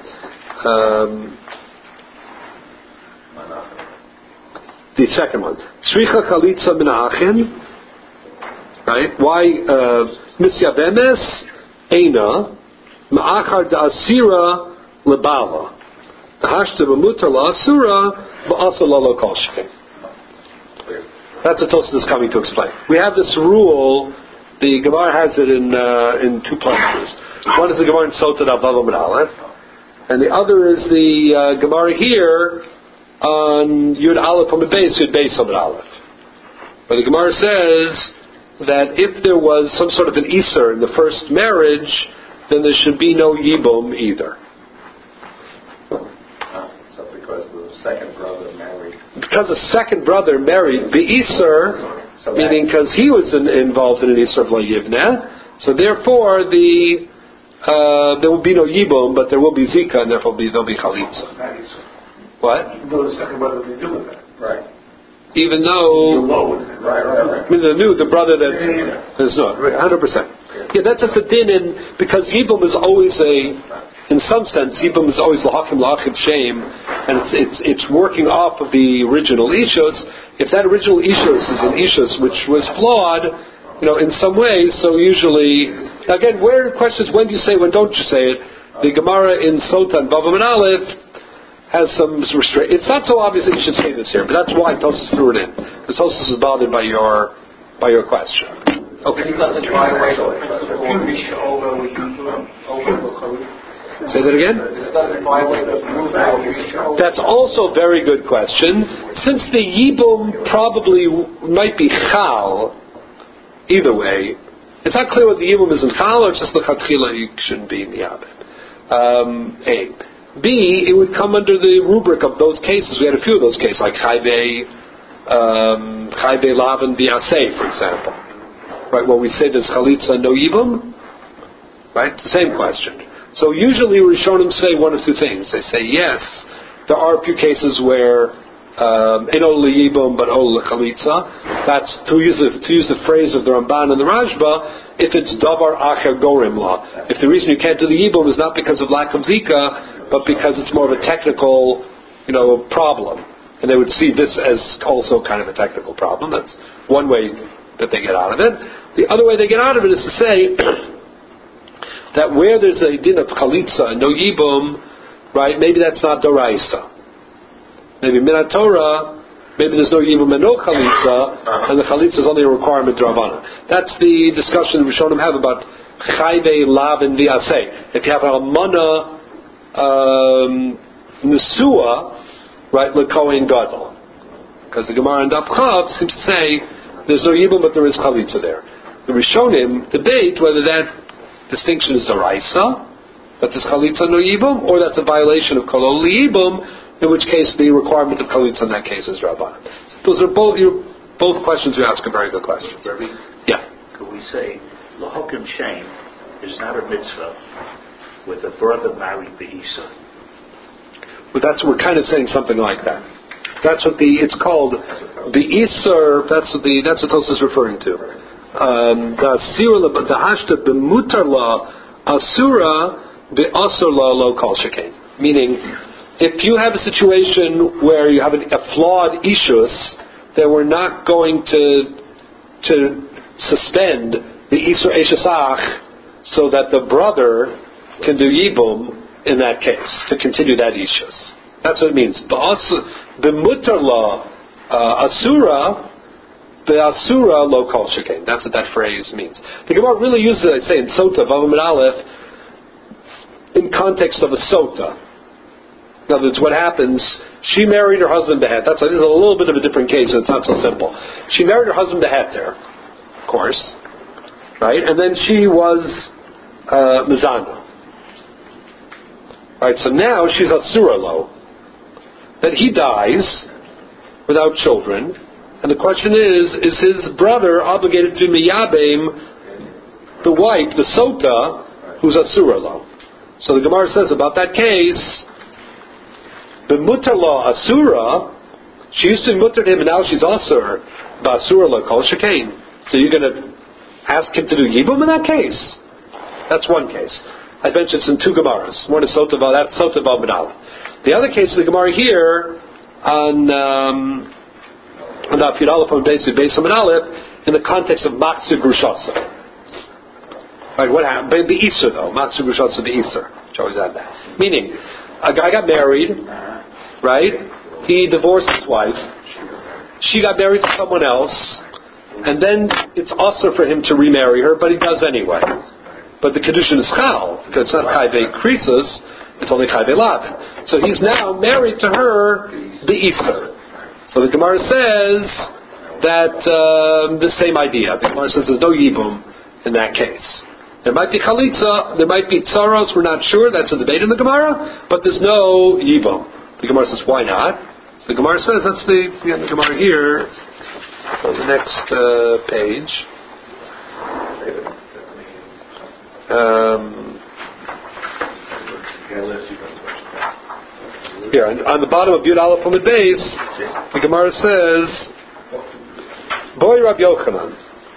[SPEAKER 1] The second one. Tzricha chalitza min ha'achim. Right? Why misyabemes eina ma'achar da'asira lebala. Hashta b'mutar la'asura ba'asa lalo kol shekin. That's what Tosfos is coming to explain. We have this rule. The Gemara has it in two places. One is the Gemara in Sotah Daf Vav Amud Aleph, and the other is the Gemara here on Yud Aleph Amud Beis, Yud Beis Amud Aleph. But the Gemara says that if there was some sort of an Iser in the first marriage, then there should be no Yibum either.
[SPEAKER 3] So because second brother married.
[SPEAKER 1] Because the second brother married Be'isur, meaning because he was involved in an Isur of Lo Yivneh, so therefore there will be no Yibum, but there will be Zika, and therefore there'll be Chalitza. What?
[SPEAKER 5] Even though the second brother didn't do with that.
[SPEAKER 3] Right.
[SPEAKER 1] Even though,
[SPEAKER 3] Right.
[SPEAKER 1] I mean, the brother that is not 100%. Yeah, that's just the din, because Yibum is always in some sense, Yibum is always lahakim shame, and it's working off of the original ishus. If that original ishus is an ishus which was flawed, in some way, so usually, again, where the question is, when do you say, when don't you say it? The Gemara in Sota and Bava and Aleph has some restraint. It's not so obvious that you should say this here, but that's why Tosfos threw it in. Because Tosfos is bothered by your question. Okay.
[SPEAKER 2] This doesn't fly away the principle of Misha over
[SPEAKER 1] Say that again?
[SPEAKER 2] This doesn't fly away the principle of Misha over.
[SPEAKER 1] That's also a very good question. Since the Yibum probably might be Chal, either way, it's not clear whether the Yibum is in Chal or just the Chatchila you shouldn't be in the Yabed. A. B, it would come under the rubric of those cases. We had a few of those cases, like Chaybe Lavan Biaseh, for example. Right, where we say there's Chalitza, no Yibum. Right, the same question. So usually Rishonim say one of two things. They say, yes, there are a few cases where Eno Yibum but Ol Chalitza. That's to use the phrase of the Ramban and the Rashba, if it's Davar Acher Gorim law. If the reason you can't do the Yibum is not because of lack of Zika, but because it's more of a technical, problem. And they would see this as also kind of a technical problem. That's one way that they get out of it. The other way they get out of it is to say that where there's a din of Chalitza and no Yibum, right, maybe that's not Doraisa. Maybe Minat Torah, maybe there's no Yibum and no Chalitza, and the Chalitza is only a requirement Dravana. That's the discussion Rishonim have about Chayve, Lav, and Viaseh. If you have a Almana Nesua, right, Lekohen Gadol. Because the Gemara in Daf Chav seems to say there's no Yibum, but there is Chalitza there. The Rishonim debate whether that distinction is Doraisa, that there's Chalitza no Yibum, or that's a violation of Kolol Yibum, in which case the requirement of Chalitza in that case is Rabban. Those are both questions you ask are very good questions.
[SPEAKER 5] Rabbi,
[SPEAKER 1] yeah.
[SPEAKER 5] Could we say Lahokim Shem is not a mitzvah with a brother married Be'isa?
[SPEAKER 1] Well, we're kind of saying something like that. That's what it's called. The Isur, that's what Tosfos is referring to. The Hashta b'mutar la asura be'asur la lo kol shekain. Meaning, if you have a situation where you have a flawed ishus, then we're not going to suspend the Isur Eshesach so that the brother can do Yibum in that case, to continue that ishus. That's what it means. B'mutar la asura be'asura lo kol shekain. That's what that phrase means. The Gemara really uses it, I say, in Sota, Vav and Aleph, in context of a Sota. In other words, what happens, she married her husband Behet. This is a little bit of a different case, so it's not so simple. She married her husband Behet there, of course. Right? And then she was Mizana. Right, so now she's Asura Lo. Then he dies without children, and the question is his brother obligated to Miyabim, the wife, the Sota, who's Asura Lo? So the Gemara says about that case, B'mutar Lo Asura, she used to be mutar him, and now she's Asur, B'asura Lo Kol Shekain. So you're going to ask him to do Yibum in that case? That's one case. I mentioned it's in two Gemaras. One is Sota Vav, that's Sota Vav B'Aleph. The other case of the Gemara here on the Afir Aleph on Beis Aleph in the context of Matzah Grushasa. Right, what happened? The Isur though, Matzah Grushasa the Isur. Which always had that. Meaning, a guy got married, right? He divorced his wife. She got married to someone else, and then it's also for him to remarry her, but he does anyway. But the Kedushin is Chal, because it's not Chayve Krisus, it's only Chayve Lavin. So he's now married to her, the Isur. So the Gemara says that the same idea. The Gemara says there's no Yibum in that case. There might be Chalitza, there might be Tsaros, we're not sure, that's a debate in the Gemara, but there's no Yibum. The Gemara says, why not? The Gemara says, that's the Gemara here, on the next page. Here, on the bottom of Yud Aleph Amud Beis, the Gemara says, Boy Rabbi Yochanan.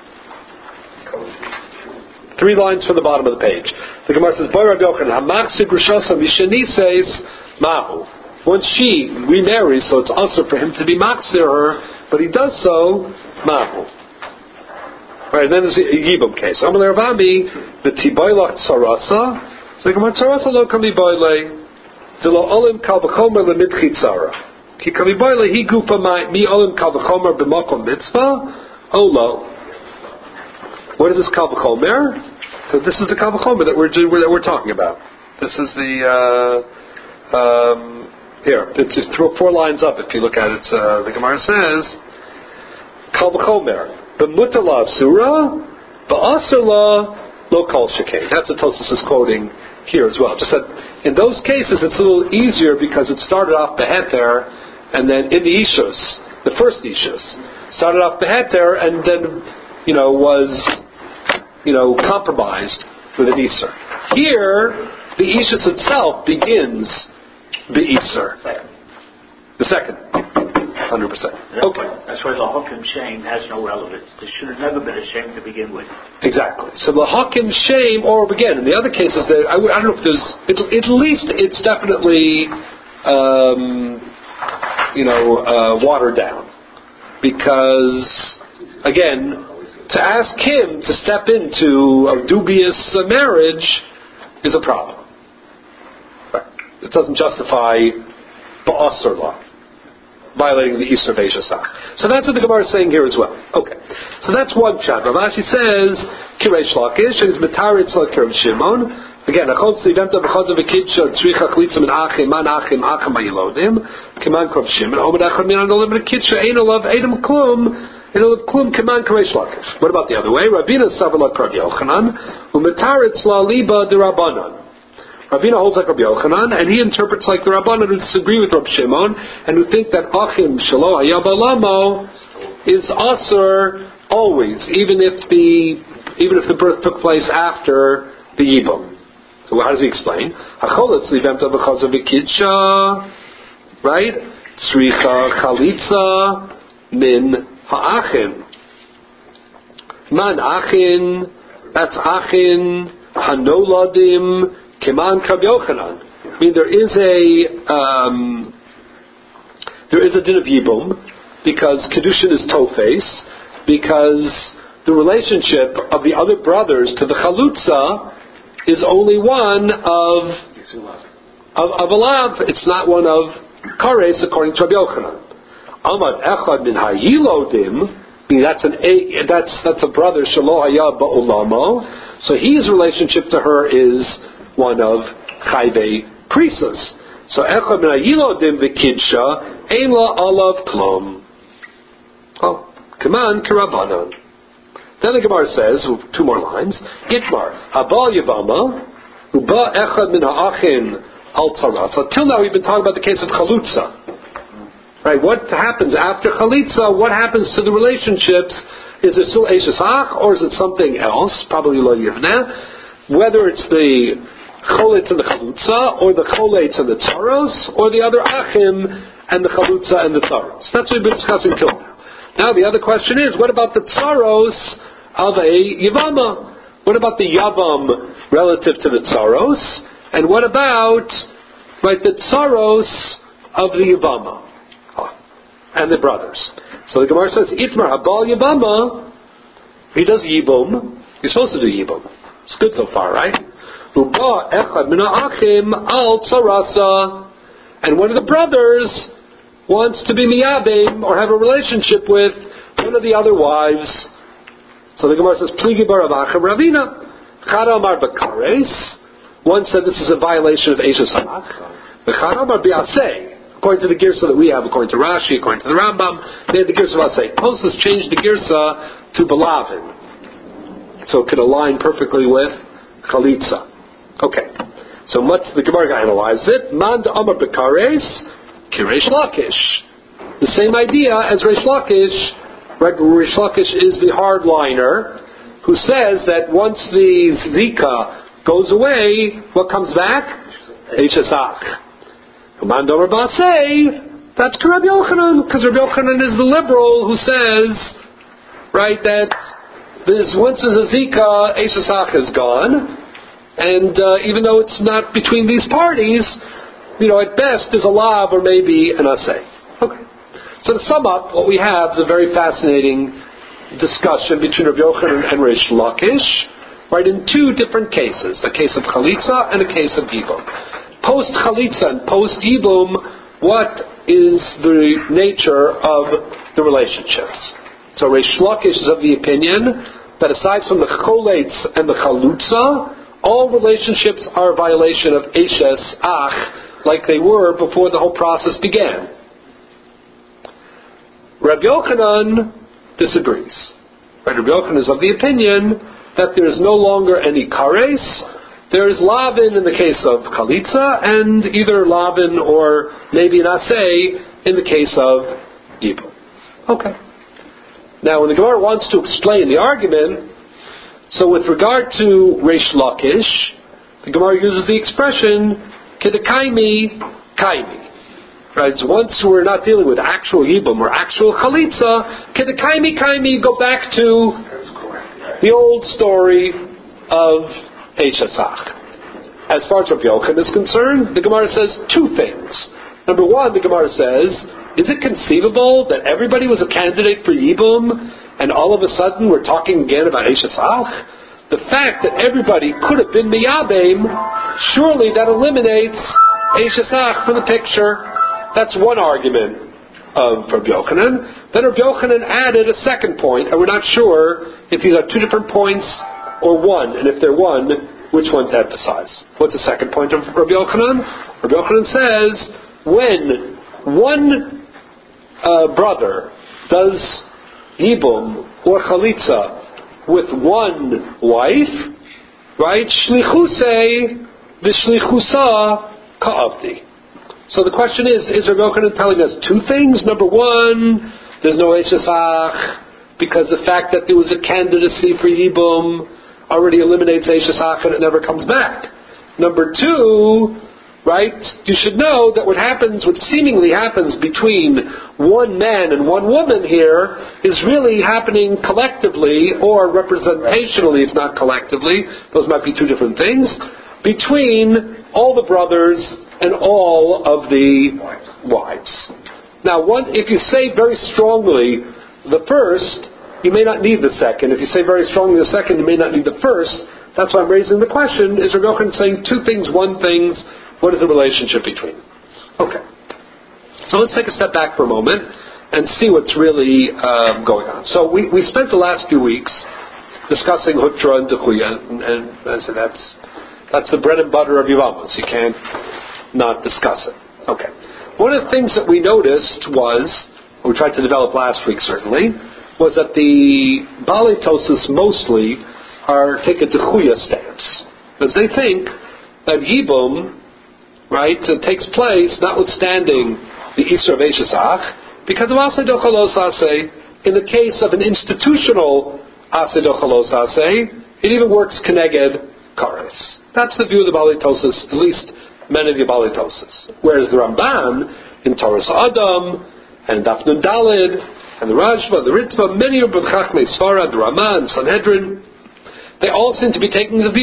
[SPEAKER 1] 3 lines from the bottom of the page. The Gemara says, Boy Rabbi Yochanan, Hamaksig Rishasa Mishani says, Mahu. Once she remarries, so it's also for him to be maksir her, but he does so, Mahu. Right, and then there's a Yibum case. Amalei Ravami, the Tiboylach Tzarasa. So the Gemara Tzarasa lo kami boyle. Zelo olim kal v'chomer lemidchi tzara. Ki kami boyle he gufa mi olim kal v'chomer b'makom mitzvah. Olo. What is this kal v'chomer? So this is the kal v'chomer that we're talking about. This is the here. It's just 4 lines up. If you look at it, the Gemara says kal v'chomer b'mutala surah ba'asula lo kol shekei. That's what Tosfos is quoting here as well. Just that in those cases it's a little easier because it started off beheter, and then in the ishus, the first ishus, started off beheter and then was compromised with an iser. Here the ishus itself begins the iser. The second. 100%. Okay.
[SPEAKER 5] That's why the Hakim shame has no relevance. There should have never been a shame to begin with.
[SPEAKER 1] Exactly. So the Hakim shame, or again, in the other cases, I don't know if there's. At least it's definitely, watered down, because again, to ask him to step into a dubious marriage is a problem. Right. It doesn't justify ba'asr law, violating the Isser Veishasach. So that's what the Gemara is saying here as well. Okay. So that's one pshat. Rav Ashi says, Kireish Lakish, and his Metaritz Lakir Shimon. Again, Achot Tzivemta V'chazah V'kidsha Tzricha Chalitza Min Achim Man Achim Achim Ayilodim Kiman Krov Shimon Omed Achad Min Anolim Min Kidsha Ein Olav Edom Klum Ein Olav Klum Kiman Kireish Lakish. What about the other way? Rabina Savala Krav Yochanan U'Metaritz La Liba D'Rabbanan. Ravina holds like Rabbi Yochanan, and he interprets like the Rabbanan who disagree with Rabbi Shimon, and who think that Achim Shelo Hayab Alamo is Asur always, even if the birth took place after the Yibum. So how does he explain? Hacholetz Livemta B'chazav V'Kidsha, right? Tzricha Chalitza Min Ha'achim. Man Achin, that's Achin, Hanoladim, Kiman Krab Yochanan. I mean, there is a din of Yibum, because Kedushin is Tofes, because the relationship of the other brothers to the Chalutza is only one of Alav. It's not one of Kares, according to Rabbi Yochanan. Amad Echad Min Hayilodim. I mean, that's a brother Shelo Hayab Ba'olamo. So his relationship to her is one of Chayvei Prisus. So Echad Min Hayilodim V'Kidsha Ein La Alav Klom. Oh, Kaman Kirabanan. Then the Gemara says, 2 more lines, Itmar, Habal Yavama, Uba Echad Min Ha'achin Al Tzara. So till now we've been talking about the case of Chalutza. Right, what happens after Chalitza? What happens to the relationships? Is it still Eishes Ach, or is it something else? Probably Lo Yivneh. Whether it's the Choletz and the Chalutza, or the Choletz and the Tzaros, or the other Achim and the Chalutza and the Tzaros. That's what we've been discussing till now. Now the other question is, what about the Tzaros of a Yavama? What about the Yavam relative to the Tzaros? And what about the Tzaros of the Yavama? And the brothers. So the Gemara says, Itmar Habal Yavama, he does Yibum. He's supposed to do Yibum. It's good so far, right? Uba Echad Min Ha'achim Al Tzarasa. And one of the brothers wants to be Miyabim, or have a relationship with one of the other wives. So the Gemara says, Pligi Bar Avachim Ravina. Chada Amar Bakares. One said this is a violation of Eishes Ha'ach. Chada Amar Bi'aseh. According to the Girsa that we have, according to Rashi, according to the Rambam, they had the Girsa of Aseh. Tosfos changed the Girsa to Belavin, so it could align perfectly with Chalitza. Okay, so the Gemara analyzes it. Man Amar Bekares, Kireish Lakish. The same idea as Reish Lakish. Right? Reish Lakish is the hardliner who says that once the Zika goes away, what comes back? Eishesach. Command Omer Basei, that's Rabbi Yochanan, because Rabbi Yochanan is the liberal who says, right, that once there's a Zika, Eishesach is gone, and even though it's not between these parties, at best there's a lav or maybe an asay. Okay. So to sum up, what we have is a very fascinating discussion between Rabbi Yochanan and Reish Lakish, right, in two different cases, a case of Chalitza and a case of Yibum. Post Chalitza and post Yibum, what is the nature of the relationships? So Reish Lakish is of the opinion that aside from the Choletz and the Chalutza, all relationships are a violation of Eishes Ach, like they were before the whole process began. Rabbi Yochanan disagrees. Rabbi Yochanan is of the opinion that there is no longer any kares. There is lavin in the case of Chalitza, and either lavin or maybe an asay in the case of Yibum. Okay. Now, when the Gemara wants to explain the argument, so with regard to Reish Lakish, the Gemara uses the expression kedekaimi kaimi. Right? So once we're not dealing with actual Yibum or actual Chalitza, kedekaimi kaimi, go back to the old story of Eishesach. As far as Rabbi Yochanan is concerned, the Gemara says two things. Number one, the Gemara says, is it conceivable that everybody was a candidate for Yibum and all of a sudden we're talking again about Eishesach? The fact that everybody could have been Miyabim, surely that eliminates Eishesach from the picture. That's one argument of Rabbi Yochanan. Then Rabbi Yochanan added a second point, and we're not sure if these are two different points or one, and if they're one, which one to emphasize. What's the second point of Rabbi Yochanan? Rabbi Yochanan says, when one brother does Yibum or Chalitza with one wife, right? Shlichusei v'shlichusa ka'avdi. So the question is Rabbi Yochanan telling us two things? Number one, there's no Eishesach, because the fact that there was a candidacy for Yibum already eliminates Eishesach and it never comes back. Number two, right, you should know that what seemingly happens between one man and one woman here is really happening collectively or representationally, if not collectively, those might be two different things, between all the brothers and all of the wives. Now, if you say very strongly the first, you may not need the second. If you say very strongly the second, you may not need the first. That's why I'm raising the question. Is Rabbi Yochanan saying two things, one thing? What is the relationship between them? Okay. So let's take a step back for a moment and see what's really going on. So we spent the last few weeks discussing Hutra and Dechuya, and I said that's the bread and butter of Yevamos. You can't not discuss it. Okay. One of the things that we noticed was, we tried to develop last week certainly, was that the Balei Tosas mostly take a Dechuya stance. Because they think that Yibum, right, takes place notwithstanding the Isur of Eishesach, because of Aseh Dochalos Aseh, in the case of an institutional Aseh Dochalos Aseh, it even works Keneged Kares. That's the view of the Balei Tosas, at least many of the Balei Tosas. Whereas the Ramban, in Toras Adam, and Daf Nun Daled, and the Rashba, the Ritva, many of the Chachmei Sfarad, the Ramah, and Sanhedrin, they all seem to be taking the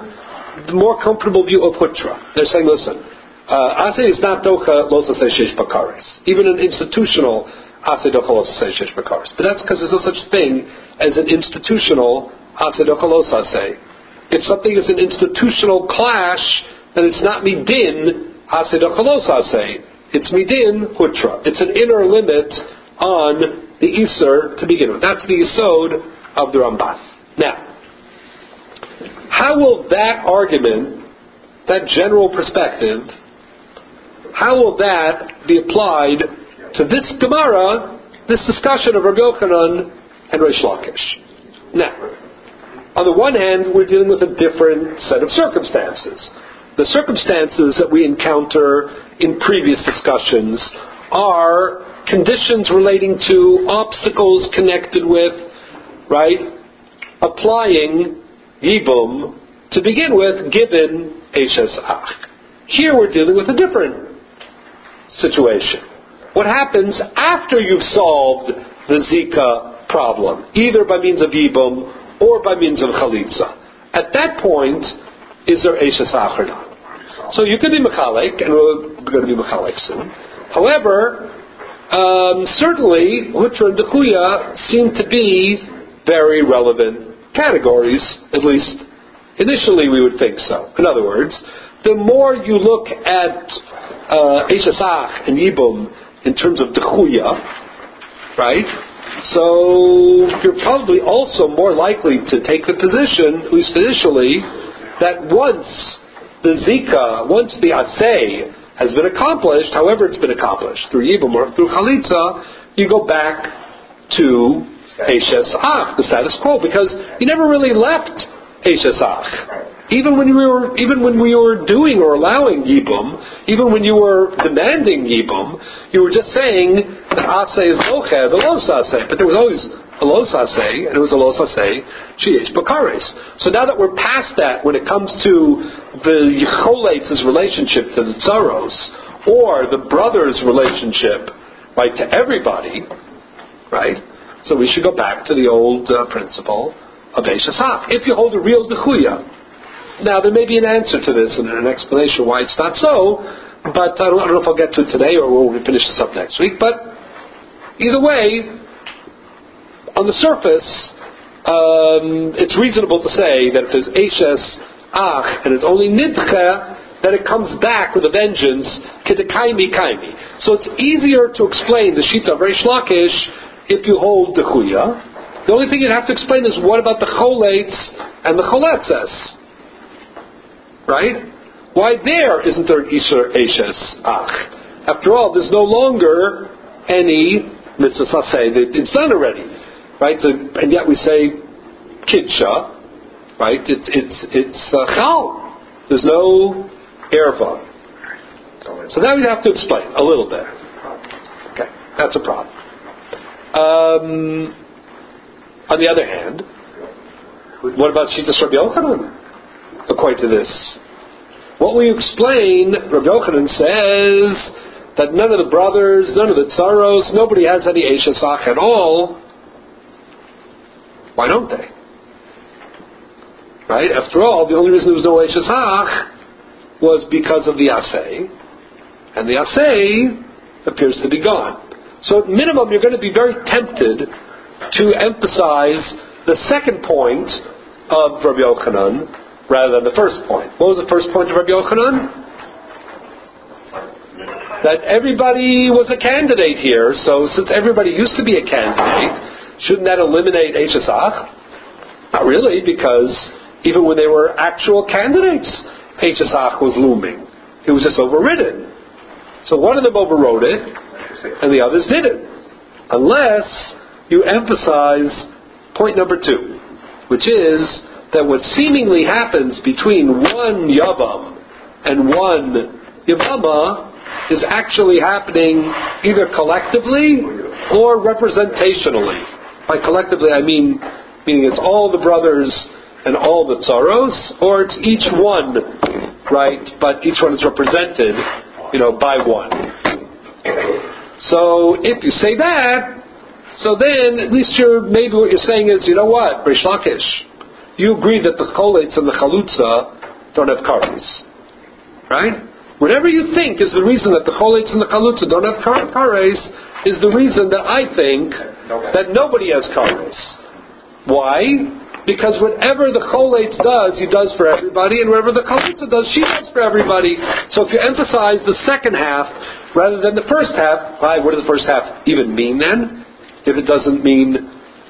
[SPEAKER 1] more comfortable view of Hutra. They're saying, listen, Aseh is not Docha Los Aseh Sheish Bakaris. Even an institutional Aseh Docha Los Aseh Sheish Bakaris. But that's because there's no such thing as an institutional Aseh Docha Los Aseh. If something is an institutional clash, then it's not midin Aseh Docha Los Aseh. It's midin Hutra. It's an inner limit on the Isur to begin with. That's the Yisod of the Ramban. Now, how will that argument, that general perspective, how will that be applied to this Gemara, this discussion of Rabbi Yochanan and Reish Lakish? Now, on the one hand, we're dealing with a different set of circumstances. The circumstances that we encounter in previous discussions are conditions relating to obstacles connected with, right, applying Yibum to begin with, given Eishes Ach. Here we're dealing with a different situation. What happens after you've solved the Zika problem, either by means of Yibum or by means of Chalitza? At that point, is there Eishes Ach or not? So you can be Mechalek, and we're going to be Mechalek soon. However, certainly, Hutra and Dechuya seem to be very relevant categories, at least initially we would think so. In other words, the more you look at Eishes Ach and Yibum in terms of Dechuya, right? So you're probably also more likely to take the position, at least initially, that once the Aseh has been accomplished, however it's been accomplished, through Yibum or through Chalitza, you go back to Eishes Ach, the status quo, because you never really left Eishes Ach. Even when we were doing or allowing Yibum, even when you were demanding Yibum, you were just saying that Aseh is Loche, the Los Aseh, but there was always a Los Aseh, and it was a Los Aseh, Shiesh Bakares. So now that we're past that, when it comes to the Yecholetz's relationship to the Tzaros, or the brother's relationship, right, to everybody, right? So we should go back to the old principle of Eishes Ach, if you hold a real Dechuya. Now, there may be an answer to this and an explanation why it's not so, but I don't know if I'll get to it today or we'll finish this up next week. But either way, on the surface, it's reasonable to say that if there's Eishes Ach and it's only Nidche, then it comes back with a vengeance, Kedekaimi Kaimi. So it's easier to explain the Shita of Reish Lakish if you hold Dechuya. The only thing you'd have to explain is what about the Choletz and the Choletzes? Right? Why there isn't there Isur Eishes Ach? After all, there's no longer any mitzvah saseh. It's done already, right? And yet we say Kidsha, right? It's Chal. There's no erva. So now we have to explain a little bit. Okay, that's a problem. On the other hand, what about Shitas Rabbi Yochanan? According to this, what we explain, Rabbi Yochanan says that none of the brothers, none of the tzaros, nobody has any Eishes Ach at all. Why don't they? Right? After all, the only reason there was no Eishes Ach was because of the Aseh, and the Aseh appears to be gone. So at minimum, you're going to be very tempted to emphasize the second point of Rabbi Yochanan rather than the first point. What was the first point of Rabbi Yochanan? That everybody was a candidate here, so since everybody used to be a candidate, shouldn't that eliminate Eishes Ach? Not really, because even when they were actual candidates, Eishes Ach was looming. It was just overridden. So one of them overrode it, and the others didn't. Unless you emphasize point number 2, which is that what seemingly happens between one Yavam and one Yavama is actually happening either collectively or representationally. By collectively, I mean meaning it's all the brothers and all the tzaros, or it's each one, right? But each one is represented, by one. So if you say that, so then at least maybe what you're saying is, you know what, Reish Lakish, you agree that the Choletz and the Chalutza don't have kares, right? Whatever you think is the reason that the Choletz and the Chalutza don't have kares is the reason that I think that nobody has kares. Why? Because whatever the Choletz does, he does for everybody, and whatever the Chalutza does, she does for everybody. So if you emphasize the second half rather than the first half, what does the first half even mean then? If it doesn't mean,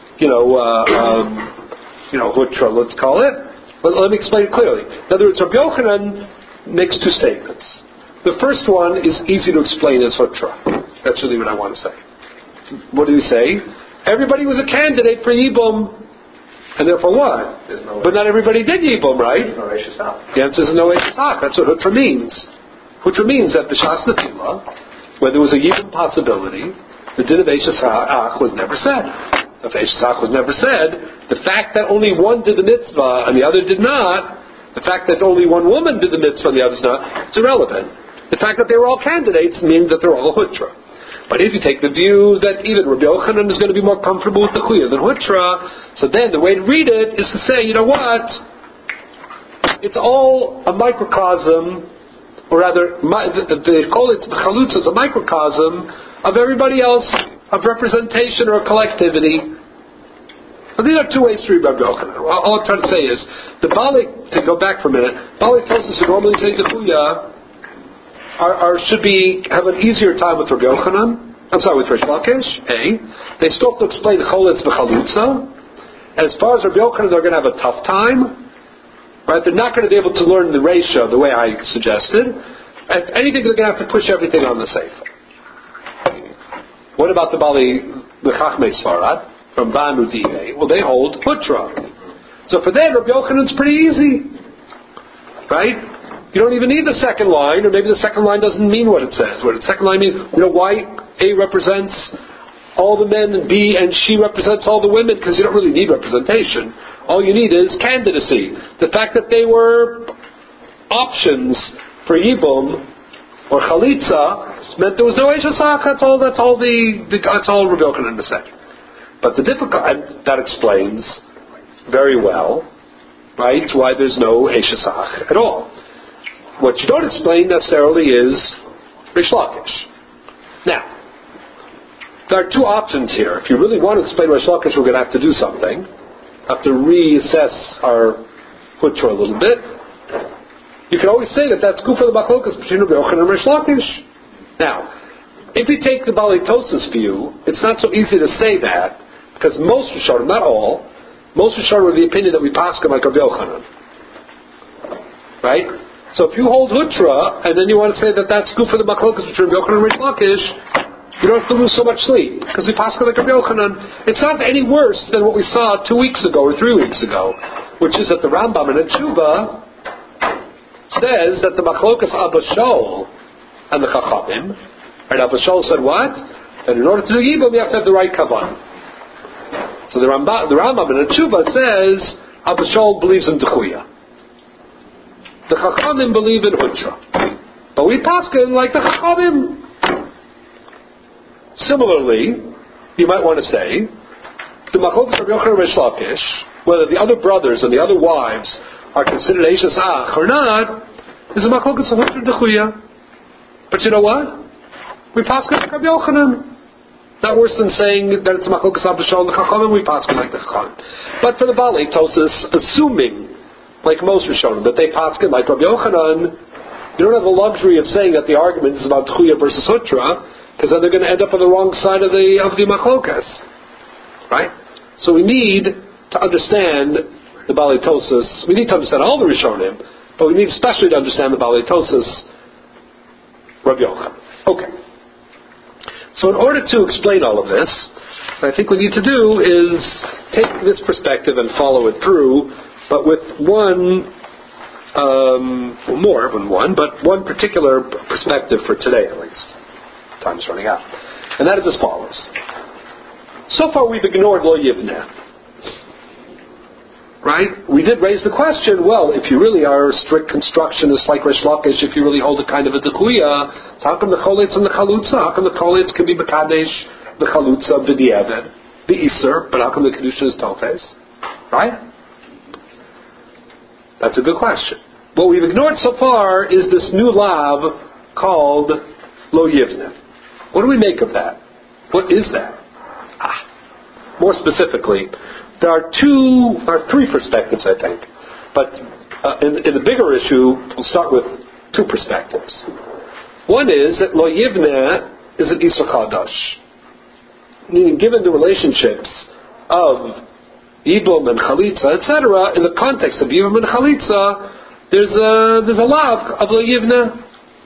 [SPEAKER 1] Hutra, let's call it. But let me explain it clearly. In other words, Rabbi Yochanan makes 2 statements. The first one is easy to explain as Hutra. That's really what I want to say. What do you say? Everybody was a candidate for Yibum, and therefore what? But not everybody did Yibum, right?
[SPEAKER 3] No Eishes Ach.
[SPEAKER 1] The answer is no Eishes Ach. That's what Hutra means. Hutra means that the Shas Nefila, where there was a Yibum possibility, the din of Eishes Ach was never said. If Eishes Ach was never said, the fact that only one did the mitzvah and the other did not, the fact that only one woman did the mitzvah and the other did not, it's irrelevant. The fact that they were all candidates means that they're all a hutra. But if you take the view that even Rabbi Yochanan is going to be more comfortable with the chuya than hutra, so then the way to read it is to say, you know what? It's all a microcosm, or rather, they call it the chalutza is a microcosm of everybody else, of representation or collectivity. So these are two ways to read Rabbi Yochanan. All I'm trying to say is, the Bali, to go back for a minute, Bali tells us to normally say techuya should have an easier time with Rabbi Yochanan. I'm sorry, with Rish Lakish. They still have to explain the cholitz v'chalutza. And as far as Rabbi Yochanan, they're going to have a tough time. Right? They're not going to be able to learn the ratio the way I suggested. If anything, they're going to have to push everything on the Sefer. What about the Bali, the Chachmei Sfarad from Banu Diye? Well, they hold Hutra. So for them, Rabbi Yochanan's pretty easy. Right? You don't even need the second line, or maybe the second line doesn't mean what it says. What the second line means, why A represents all the men and B and she represents all the women, because you don't really need representation. All you need is candidacy. The fact that they were options for Yibum or Chalitza meant there was no Eishes Ach. That's all Rabbi Yochanan said. But the that explains very well, right, why there's no Eishes Ach at all. What you don't explain necessarily is Rish Lakish. Now, there are two options here. If you really want to explain Rish Lakish, we're going to have to do something. Have to reassess our hutra a little bit. You can always say that's good for the machlokas between Rabbi Yochanan and Rish Lakish. Now, if you take the Bali Tosas view, it's not so easy to say that, because most Rishonim, not all, most Rishonim are the opinion that we paskin like Rabbi Yochanan. Right? So if you hold hutra, and then you want to say that's good for the machlokas between Rabbi Yochanan and Rish Lakish, you don't have to lose so much sleep, because we paskin like Rabbi Yochanan. It's not any worse than what we saw 2 weeks ago or 3 weeks ago, which is that the Rambam in Tshuva says that the machlokas Abba Shaul and the Chachamim, and Abba Shaul said what? That in order to do Yibum, you have to have the right kavan. So the Rambam in Tshuva says Abba Shaul believes in Techuya. The Chachamim believe in Hutra. But we paskin like the Chachamim. Similarly, you might want to say, the machlokas of Yochanan and Rish Lakish, whether the other brothers and the other wives are considered Eishes Ach or not, is a machlokas of Hutra Dechuya. But you know what? We paskin like Rabbi Yochanan. Not worse than saying that it's a machlokas of Abba Shaul and the Chachamim, we paskin like the Chachamim. But for the Bali Tosas, assuming, like most Rishonim, that they paskin like Rabbi Yochanan, you don't have the luxury of saying that the argument is about Techuya versus Hutra, because then they're going to end up on the wrong side of the machlokas, right? So we need to understand the Bali Tosas. We need to understand all the Rishonim, but we need especially to understand the Bali Tosas, Rabbi Yochanan. Okay. So in order to explain all of this, what I think we need to do is take this perspective and follow it through, but with one particular perspective for today at least. Time's running out. And that is as follows. So far we've ignored Lo Yivneh. Right? We did raise the question, well, if you really are a strict constructionist like Rish Lakish, if you really hold a kind of a Techuya, so how come the Cholitz and the Chalutza? How come the Cholitz can be Bekadesh, the Chalutza, B'di'eved, the Iser, but how come the Kedusha is Tofes? Right? That's a good question. What we've ignored so far is this new lav called Lo Yivneh. What do we make of that? What is that? More specifically, there are three perspectives, I think. But in the bigger issue, we'll start with two perspectives. One is that Lo Yivneh is an Isur Chadash. Meaning, given the relationships of Yibum and Chalitza, etc., in the context of Yibum and Chalitza, there's a lav of Lo Yivneh.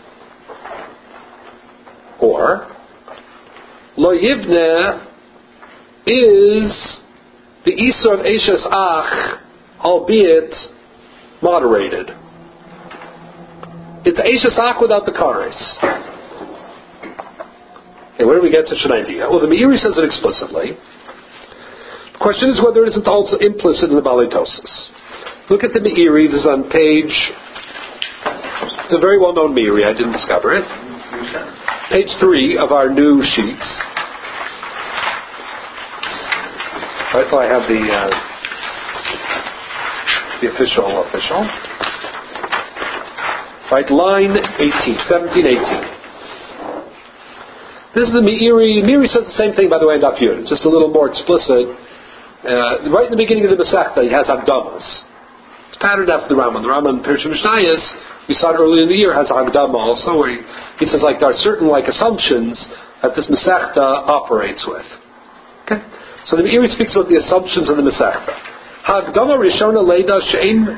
[SPEAKER 1] Or Lo Yivneh is the Isur of Eishes Ach, albeit moderated. It's Eishes Ach without the Kares. Okay, where do we get such an idea? Well, the Meiri says it explicitly. The question is whether it isn't also implicit in the Balitosis. Look at the Meiri. This is on page... It's a very well-known Meiri. I didn't discover it. Page 3 of our new sheets. Right, so I have the official. Right, line 17, 18. This is the Meiri. Meiri says the same thing, by the way, in Daf Yud. It's just a little more explicit. Right in the beginning of the Masechta, he has Hagdamas. It's patterned after the Rambam. The Rambam in Pirush Mishnayos, we saw it earlier in the year, has a Hagdama also, where he says there are certain assumptions that this Masechta operates with. Okay? So the Meiri speaks about the assumptions of the Masechta. Hagdama Rishona Leida Shein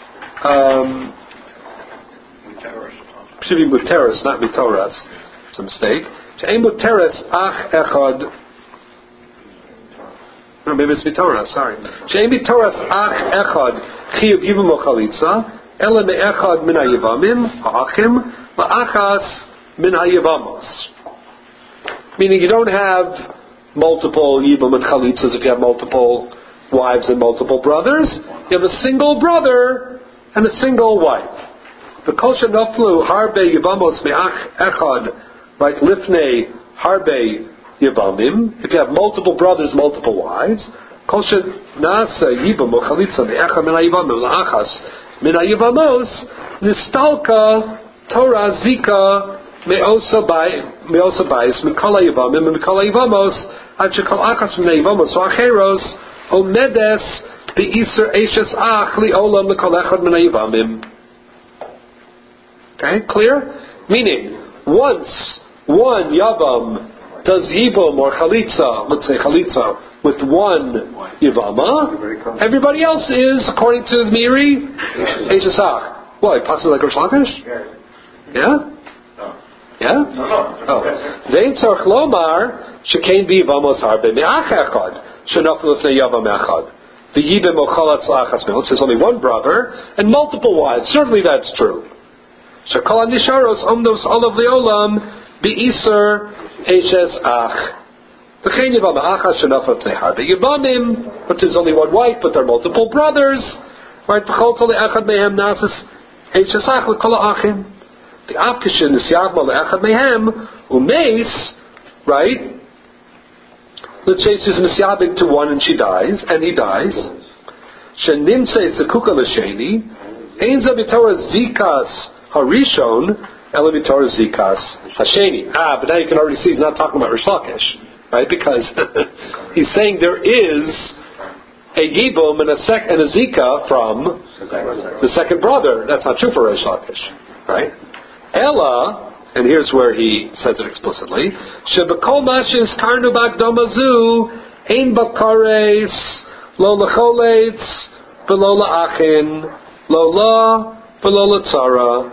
[SPEAKER 1] should be Muteris, not Mitoras. It's a mistake. She'ein Muteris Ach Echad. No, maybe it's Mitoras, sorry. She'ein Mitoras Ach Echad Chiyuv Yibam Ochalitza Ela Me'echad Min HaYivamim Ha'achim La'achas Min HaYivamos. Meaning you don't have multiple Yibam and Chalitzas if you have multiple wives and multiple brothers. You have a single brother and a single wife. The Kosha Noflu Harbe Yivamos Me'ach Echad, right? Lifnei Harbe Yivamim. If you have multiple brothers, multiple wives. Kosha Nasa Yibam Ochalitza Me'echad Min HaYivamim La'achas Min HaYivamos Nistalka Torah Zika Me'osa Bais Mikala Yivamim Mikala Yivamos Ad Shekal Achas Min HaYivamos V'acheros Omedes Be'Isr Eishes Ach Li'olam Mikol Echad Min HaYivamim. Okay, clear? Meaning, once one Yavam does Yibam or Chalitza, let's say Chalitza, with one Yivama, everybody else is, according to the Meiri, Eishesach. What, passes like Rosh Lakish? Yeah? Yeah? Oh. Vein Tzorch Lomar, Shekein B'Yivamos Harbe Me'ach Echad, Shenafel Lefnei Yavam Echad. The Yibam or Chalatz Lachas Me'ot says only one brother and multiple wives. Certainly that's true. Shekol Nisharos Omnos Olav Leolam Be'iser Eishes Ach. V'chein Yivam Achas Shenafel Lefnei Harbe Yivamim, but there's only one wife, but there are multiple brothers. Right? V'chol Tole Echad Mehem Nasis Eishes Ach L'Kol Achim. The Avkishin is Yavma L'Echad Mehem Umeis, right? Let's say she's misyabig to one and she dies, and he dies. Shenimse Zekuka L'Sheni Einza B'Torah Zikas Harishon Ela B'Torah Zikas Hasheni. But now you can already see he's not talking about Rish Lakish, right? Because he's saying there is a Yibum and a Zika from the second brother. That's not true for Rish Lakish, right? Ella, and here's where he says it explicitly, Shebekol Mashis Karnu Bagdomazu Ein Bakares Lo Lecholetz Velo La'achin Lo La Velo L'Tzara.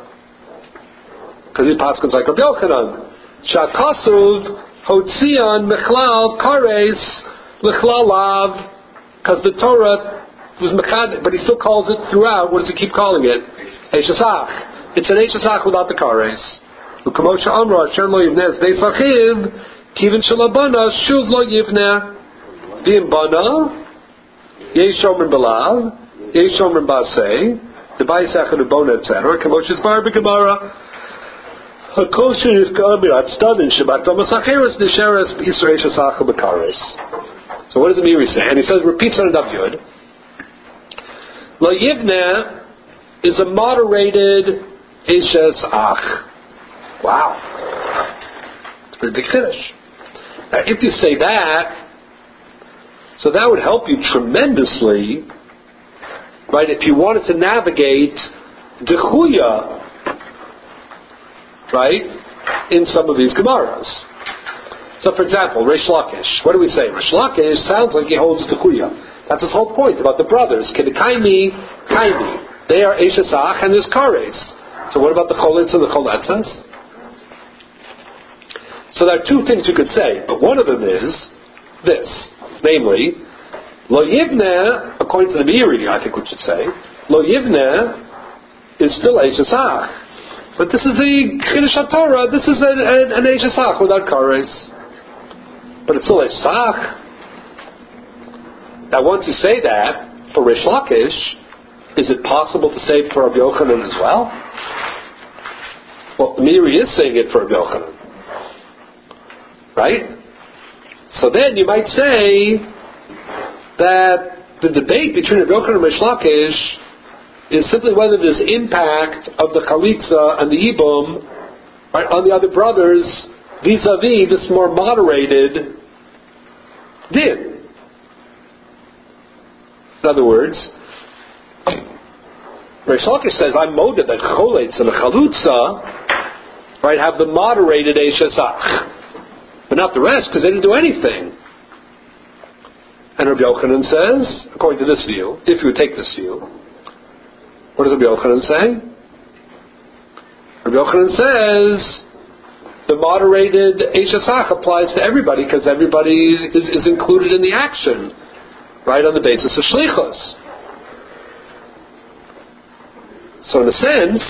[SPEAKER 1] Because he paskins like Rabbi Yochanan. Shakasuv Hotzion Mechlal Kares Lechlal Lav. Because the Torah was Mechad, but he still calls it throughout. What does he keep calling it? Eishesach. It's an Eishesach without the Kares. L'kamosha Amra Asher Lo Yivneh Beis Achiv Kivin Shalabana Shuv Lo Yivneh V'im Bana Yesh Omer Belav Yesh Omer Basei the Bais Echad Ubona etc. Kamosha's Bar B'Gemara HaKosher Yivka Amirat Stadin Shabbat Domas Acheres Nisheres B'Yisrael Eishesach B'Kares. So what does the Meiri say? And he says, repeats on Daf Yud. Lo Yivneh is a moderated Eishes Ach. Wow. It's a pretty big finish. Now, if you say that, so that would help you tremendously, right, if you wanted to navigate Dechuya, right, in some of these Gemaras. So, for example, Rish Lakish. What do we say? Rish Lakish sounds like he holds Dechuya. That's his whole point about the brothers. Kedekaimi, Kaimi. They are Eishesach and there's Kares. So what about the Cholitz and the Choletzas? So there are two things you could say, but one of them is this. Namely, Lo Yivneh, according to the Meiri, I think we should say, Lo Yivneh is still Eishesach. But this is the Chiddush HaTorah, this is an Eishesach without Kares. but it's still a sach. Now, once you say that for Rish Lakish, is it possible to say it for Rabbi Yochanan as well? Well, Meiri is saying it for Rabbi Yochanan, right? So then you might say that the debate between Rabbi Yochanan and Rish Lakish is simply whether there's impact of the chalitza and the ibum, right, on the other brothers vis-a-vis this more moderated din. In other words, Rish Lakish says, I'm moded that choletz and the chalutza, right, have the moderated eshesach, but not the rest because they didn't do anything. And Rabbi Yochanan says, according to this view, if you would take this view, what does Rabbi Yochanan say? Rabbi Yochanan says the moderated eshesach applies to everybody because everybody is included in the action, right, on the basis of shlichus. So in a sense,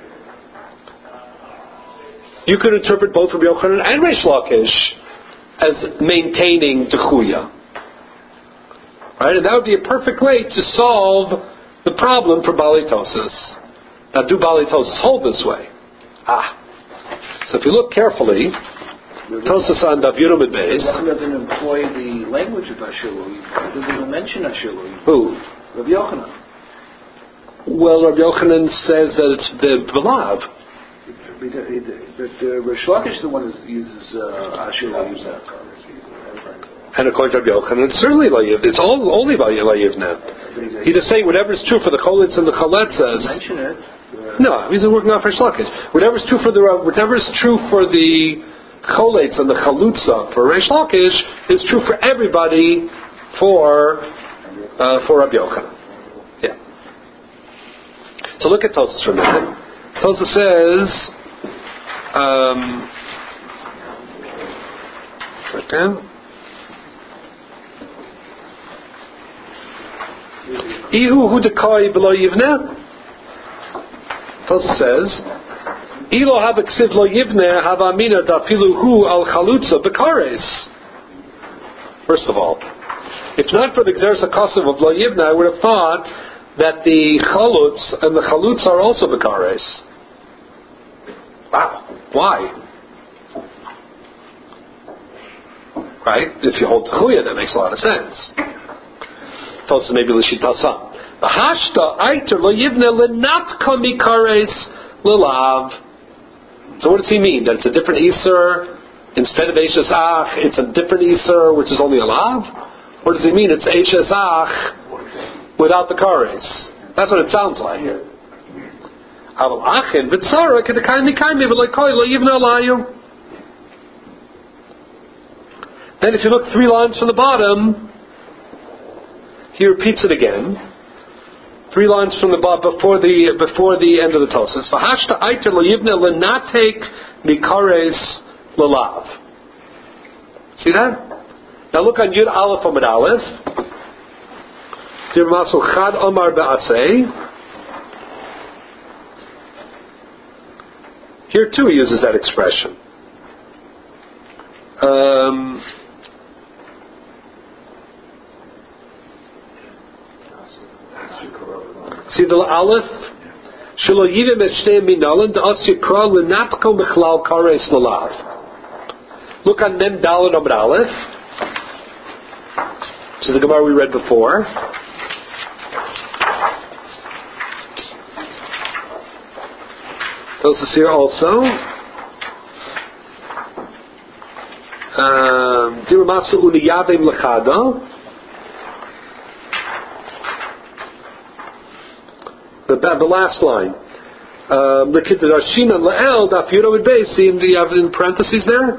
[SPEAKER 1] you could interpret both Rabbi Yochanan and Rish Lakish as maintaining dechuya. Right? And that would be a perfect way to solve the problem for Balei Tosas. Now, do Balei Tosas hold this way? So if you look carefully, Tosas on Daf Yud Amud Beis.
[SPEAKER 2] He doesn't employ the language of Ashilu. He doesn't even mention Ashilu.
[SPEAKER 1] Who?
[SPEAKER 2] Rabbi Yochanan.
[SPEAKER 1] Well, Rabbi Yochanan says that it's the Belav.
[SPEAKER 2] But Rish Lakish is the one that uses Ashilu.
[SPEAKER 1] And according to Rabbi Yochanan, it's certainly Layiv. It's only Layiv now. He's just saying whatever's true for the Cholitz and the Chaletzas.
[SPEAKER 2] Mention it.
[SPEAKER 1] No, he's working off Rish Lakish. Whatever's true for the Cholitz and the Chalutza for Rish Lakish is true for everybody for Rabbi Yochanan. Yeah. So look at Tosas for a minute. Tosas says, Ihu hu dekoi below yivneh. Tosas says, Ilo haba ksiv lo yivneh hava amina da pilu hu al chalutza bekares. First of all, if not for the Gzeres HaKosav of lo yivneh, I would have thought that the chalutz and the chalutz are also bekares. Wow. Why? Right? If you hold techuya, that makes a lot of sense. Tosas maybe l'shitasa. V'hashta aiter lo yivne lenatka mikares lilav. So what does he mean? That it's a different iser instead of eishes ach? It's a different iser which is only a lav? Or does he mean it's eishes ach without the kares? That's what it sounds like. Aval achin v'tzara kedekai mikaymi v'loikoi lo yivne alayu. Then if you look 3 lines from the bottom, he repeats it again. 3 lines from the bottom before the end of the Tosas. V'hashta aiter lo yivne lenatek mikares lelav. See that? Now look on Yud Aleph Amud Aleph. Dir Masel Chad Omar Be'aseh. Here too he uses that expression. See the Aleph? Shelo yivim et shtei minalan da'as yikra lenatko mechlal kares lalav. Look on Mem Daled Amud Aleph, which is the Gemara we read before. Tells us here also. Diramasu uniyavim lechada. The last line. You have in parentheses there?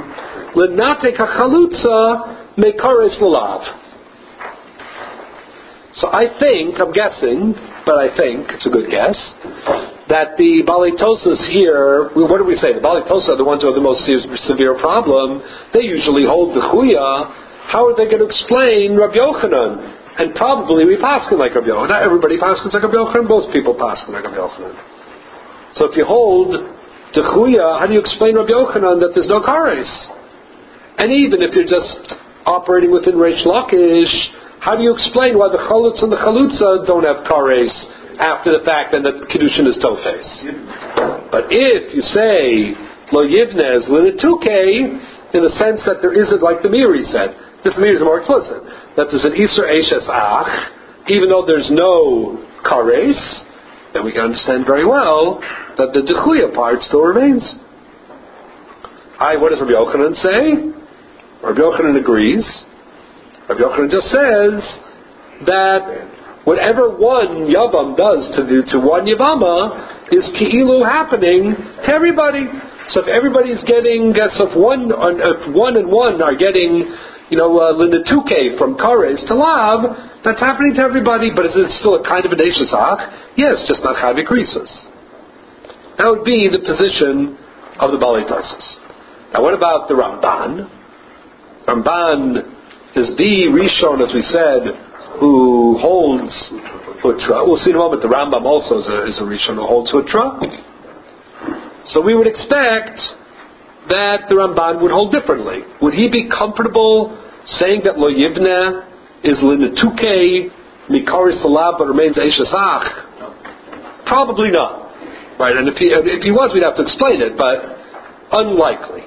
[SPEAKER 1] So I think, I'm guessing, but I think, it's a good guess, that the Balei Tosas here, what do we say? The Balei Tosas are the ones who have the most severe problem. They usually hold the Chuya. How are they going to explain Rabbi Yochanan? And probably we paskin like Rabbi Yochanan. Not everybody paskins like Rabbi Yochanan. Most people paskin like Rabbi Yochanan. So if you hold Dechuya, how do you explain Rabbi Yochanan that there's no kares? And even if you're just operating within Reish Lakish, how do you explain why the Chalutz and the Chalutza don't have kares after the fact and the Kedushin is Tofes? But if you say Lo Yivne is Linatuke, in the sense that there isn't, like the Miri said, this Miri is more explicit, that there's an Isur Eishes Ach, even though there's no kares, then we can understand very well that the Dechuya part still remains. What does Rabbi Yochanan say? Rabbi Yochanan agrees. Rabbi Yochanan just says that whatever one Yavam does to one Yavama is Ki'ilu happening to everybody. So if everybody's getting, if one and one are getting, Linatuke from Kares to Lav, that's happening to everybody, but is it still a kind of an Eishasach? Yes, just not Chavik Krisus. That would be the position of the Balei Tosas. Now what about the Ramban? Ramban is the Rishon, as we said, who holds Hutra. We'll see in a moment, the Rambam also is a Rishon who holds Hutra. So we would expect that the Ramban would hold differently. Would he be comfortable saying that Lo Yivne is Linatuke Mikaris Salav but remains Eishasach? Probably not. Right, and if he was, we'd have to explain it, but unlikely.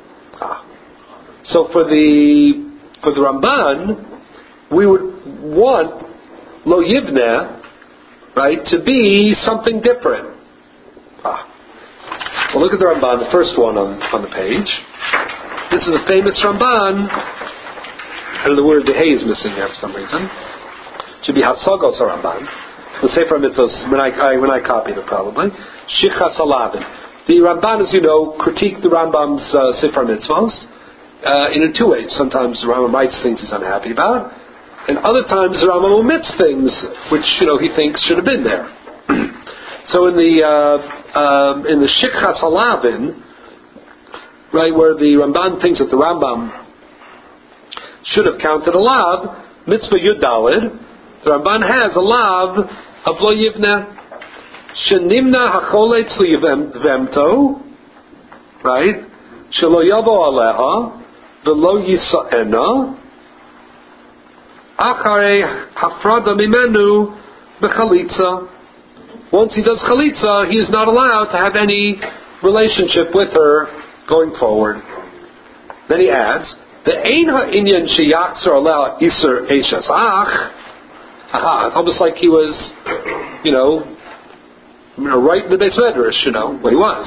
[SPEAKER 1] So for the Ramban, we would want Lo Yivne, right, to be something different. Well, look at the Ramban, the first one on the page. This is the famous Ramban, and the word Dehay is missing there for some reason. It should be Hasagos Ramban. The Sefer Mitzvos, when I copied it probably. Shichas Alavin. The Ramban, as you know, critiqued the Rambam's Sefer Mitzvos in two ways. Sometimes the Rambam writes things he's unhappy about, and other times the Rambam omits things which he thinks should have been there. So in the Shichas Halavin, right, where the Ramban thinks that the Rambam should have counted a lav, Mitzvah Yud Daled, the Ramban has a lav of Lo Yivne, Shenimna Hacholetz Vemto, right, Shelo Yavo Aleha, Velo Yisa'ena, Acharei Hafrada Mimenu Bechalitza. Once he does chalitza, he is not allowed to have any relationship with her going forward. Then he adds, the ein ha'inyan sheyachzor aleh iser eishas ach. It's almost like he was, right in the Beis Medrash, what he was.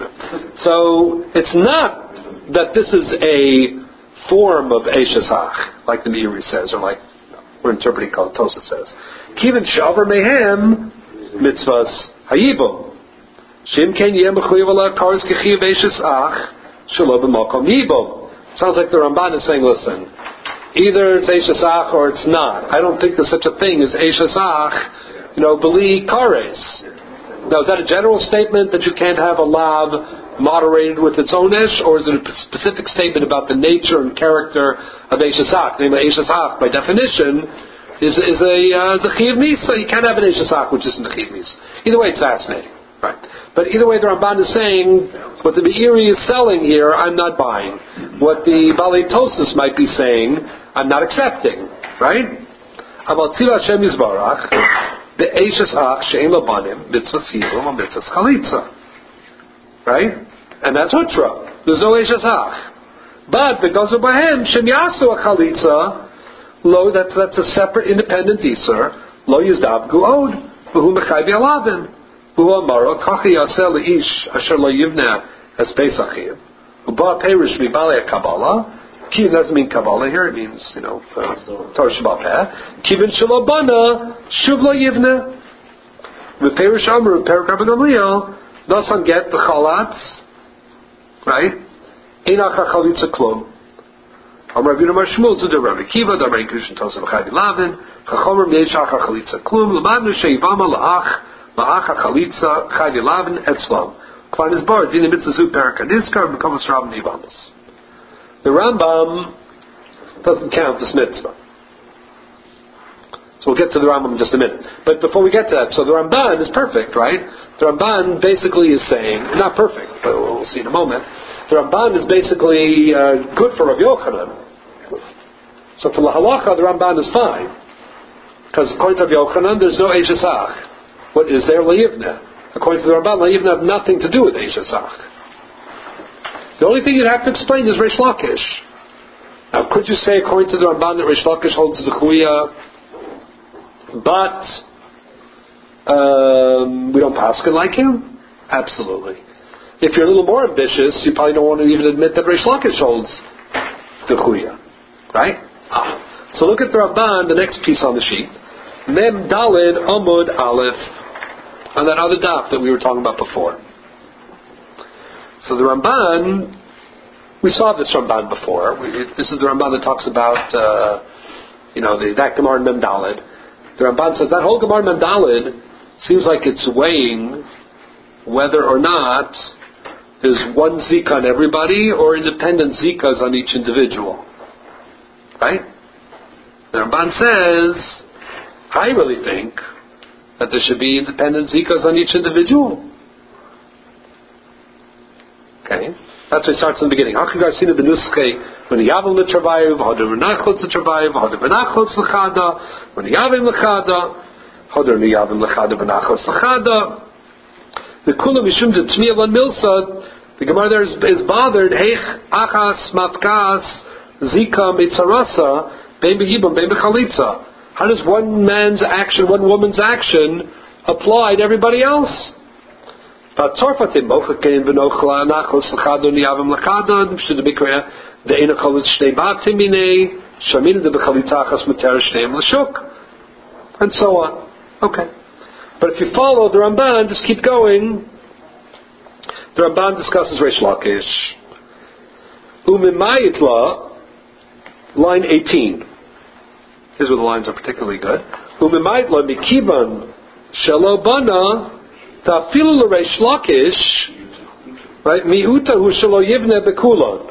[SPEAKER 1] So it's not that this is a form of eishas ach, like the Meiri says, or like we're interpreting how Tosafos says. Kivin shaver mehem mitzvahs hayibum. Shim ken yem b'chuyev ala kares kechiv eishas ach shelo b'makom yibum. Sounds like the Ramban is saying, listen, either it's eishas ach or it's not. I don't think there's such a thing as eishas ach, b'li kares. Now, is that a general statement that you can't have a lav moderated with its own ish, or is it a specific statement about the nature and character of eishas ach? Namely, eishas ach, by definition, is a chiv misa. You can't have an eishas ach which isn't a chiv misa. Either way, it's fascinating, right? But either way, the Ramban is saying what the Meiri is selling here, I'm not buying. What the Balei Tosas might be saying, I'm not accepting, right? Aval tzil Hashem Yisbarach, the eishas ach she'en lo banim mitzvah sibum or mitzvah chalitza, right? And that's utra. There's no eishas ach. But because of bahem shem yasu a chalitza. Lo, that's a separate, independent isur. Lo yizdavgu od, v'hu mechai bi'alavin, v'hu amaro kachi yaseh leish asher lo yivneh as pesachiv. U'ba perish mibalei kabbalah. Kivin doesn't mean kabbalah here; it means Torah Shabbat Peh. Kivin shelo bana shuv lo yivneh. V'perish amru perik Rabbi Gamliel nasan get b'chalatz, right? Einach hachalitza klum. Amar Rabbi Yonah Shmuel Zudah Rabbi Kiva Damar Kushin Tosaf Chayvi Lavin Chachomer Meishach Chalitza Klum Lamadnu Sheivama La'ach Chalitza Chayvi Lavin Etzlam Kvan is Bar Dina Mitzvah Zu Perika Nizkar Bekomas Rabban Yivamas. The Rambam doesn't count this mitzvah, so we'll get to the Rambam in just a minute. But before we get to that, so the Ramban is perfect, right? The Ramban basically is saying, not perfect, but we'll see in a moment. the Ramban is basically good for Rav Yochanan. So for the halacha, the Ramban is fine. Because according to Rav Yochanan, there's no Eish Ach. What is there? Le'ivna. According to the Ramban, Le'ivna have nothing to do with Eish Ach. The only thing you'd have to explain is Reish Lakish. Now, could you say, according to the Ramban, that Reish Lakish holds the Chuya, but we don't paskin like him? Absolutely. If you're a little more ambitious, you probably don't want to even admit that Reish Lakish holds the Chuya. Right? So look at the Ramban, the next piece on the sheet. Mem Dalid Amud Aleph, on that other daf that we were talking about before. So the Ramban, we saw this Ramban before. This is the Ramban that talks about, that Gemara in Mem Dalid. The Ramban says that whole Gemara in Mem Dalid seems like it's weighing whether or not there's one Zika on everybody or independent Zikas on each individual. Right? The Ramban says, I really think that there should be independent Zikas on each individual. Okay? That's why it starts in the beginning. When Yavim l'Travayev, Hodor V'nachotz l'Travayev, Hodor V'nachotz l'Chada, when Yavim l'Chada, Hodor Yavim l'Chada V'nachotz l'Chada. The Kula Mishum de Tmiya Van Milsad, the Gemara there is bothered, Heich Achas Matkas Zika Mitzarasa, Bein B'Yibam, Bein B'Chalitza. How does one man's action, one woman's action apply to everybody else? But Tzarfatim Mochakein V'Nochla Nachos L'Chado Niyavim L'Chada M'Shud B'Kreya De'ena Cholitz Shnei Batim Minei Shamin De B'Chalitzachas Mater Shneim L'Shuk, and so on. Okay. But if you follow the Ramban, just keep going. The Ramban discusses Reish Lakish. Umimayitla, line 18. Here's where the lines are particularly good. Umimayitla mikivan shelo bana tafilu l'Reish Lakish, right? Mi'utahu shelo yivne bekulon.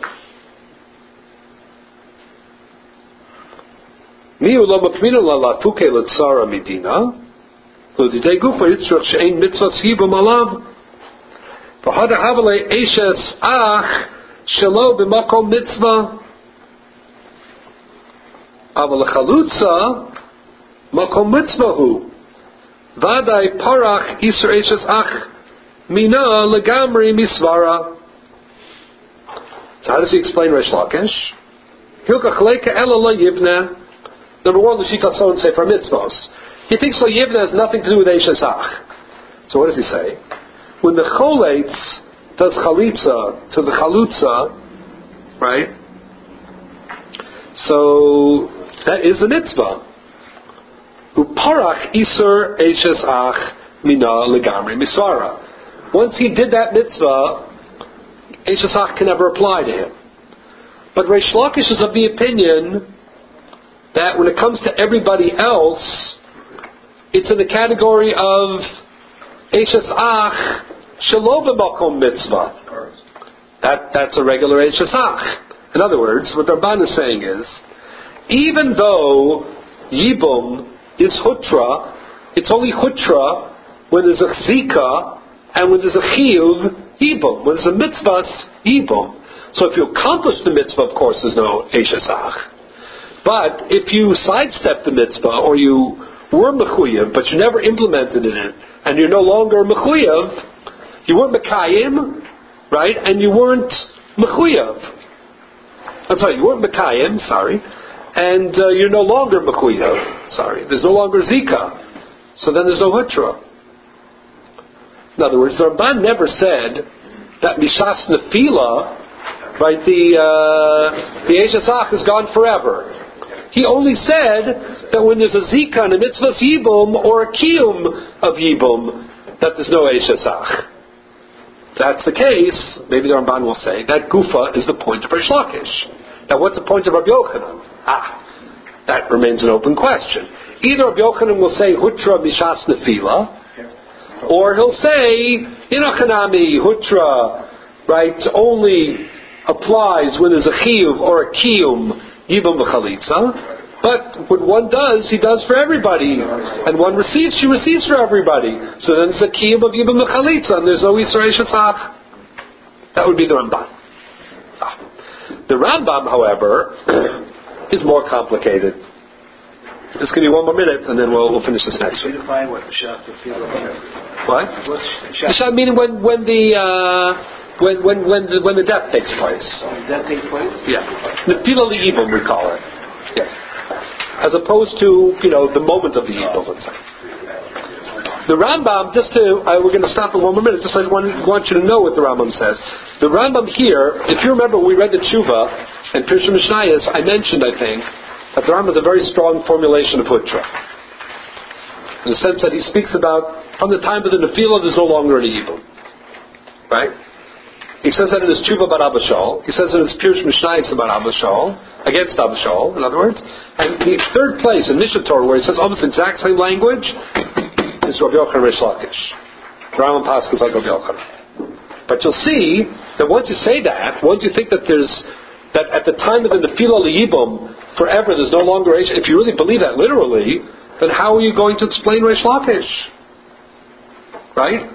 [SPEAKER 1] Mi'u lo makminu la latuke l'tzara midina. L'didei gufa yitzrach she'ein mitzvah sibum alav. V'hada havale eshes ach shelo b'makom mitzvah. Aval chalutza makom mitzvahu. Vadai parach isur eshes ach mina legamri misvara. So how does he explain Reish Lakish? Hilka chaleka ela la yivne. Number one, the Shita so and say for mitzvos. He thinks la yivne has nothing to do with eshes ach. So what does he say? When the choletz does chalitza to the chalutza, right? So that is the mitzvah. Uparach isur eshes ach mina legamri misvara. Once he did that mitzvah, eshes ach can never apply to him. But Reish Lakish is of the opinion that when it comes to everybody else, it's in the category of eshes ach shelo b'makom mitzvah. That's a regular eshes ach. In other words, what the Ramban is saying is, even though Yibum is Hutra, it's only Hutra when there's a Zika and when there's a Chiyuv Yibum, when there's a Mitzvah Yibum. So if you accomplish the Mitzvah, of course, there's no Eshes Ach. But if you sidestep the Mitzvah, or you were Mechuyev, but you never implemented it, and you're no longer Mechuyev, you weren't Mekayim, right, and you weren't Mechuyev. I'm sorry, you weren't Mekayim, and you're no longer Mechuyev, there's no longer Zika. So then there's no Hutra. In other words, the Ramban never said that Mishas Nefila, right, the Eshes Ach is gone forever. He only said that when there's a Zika and a Mitzvah Yibum or a Kiyum of Yibum, that there's no Eshes Ach. If that's the case, maybe the Ramban will say, that Gufa is the point of Reish Lakish. Now what's the point of Rabbi Yochanan? That remains an open question. Either Rabbi Yochanan will say Hutra Mishas Nefila, or he'll say Inachanami Hutra, right, only applies when there's a Chiyuv or a Kiyum Yibum V'Chalitza, but when one does, he does for everybody, and one receives, she receives for everybody. So then it's a Kiyum of Yibum V'Chalitza, and there's no Yisrael Shesach. That would be the Ramban. The Rambam, however, is more complicated. Just give me one more minute, and then we'll finish this next week.
[SPEAKER 2] Define what the Shach Tefillah is.
[SPEAKER 1] What?
[SPEAKER 2] What's
[SPEAKER 1] The Shach meaning when the death takes place.
[SPEAKER 2] Does that take place?
[SPEAKER 1] Yeah, Nefila Le'ibum we call it. Yeah. As opposed to the moment of the Yibum, let's say. The Rambam, we're going to stop for one more minute. Just I want you to know what the Rambam says. The Rambam here, if you remember, when we read the Tshuva and Pirush Mishnayos, I mentioned, I think, that the Rambam has a very strong formulation of Hutra. In the sense that he speaks about, from the time of the Nefila, there's no longer any Yibum. Right? He says that in his Tshuva about Abba Shaul. He says in his Pirush Mishnayos about Abba Shaul, against Abba Shaul, in other words. And the third place, in Mishnah Torah, where he says almost the exact same language, is Rabbi Yochanan Reish Lakish. The Rambam Pasuk is like Rabbi Yochanan. But you'll see that once you say that, once you think that that at the time of the Nefila L'Yibum, forever there's no longer Reish, if you really believe that literally, then how are you going to explain Reish Lakish? Right?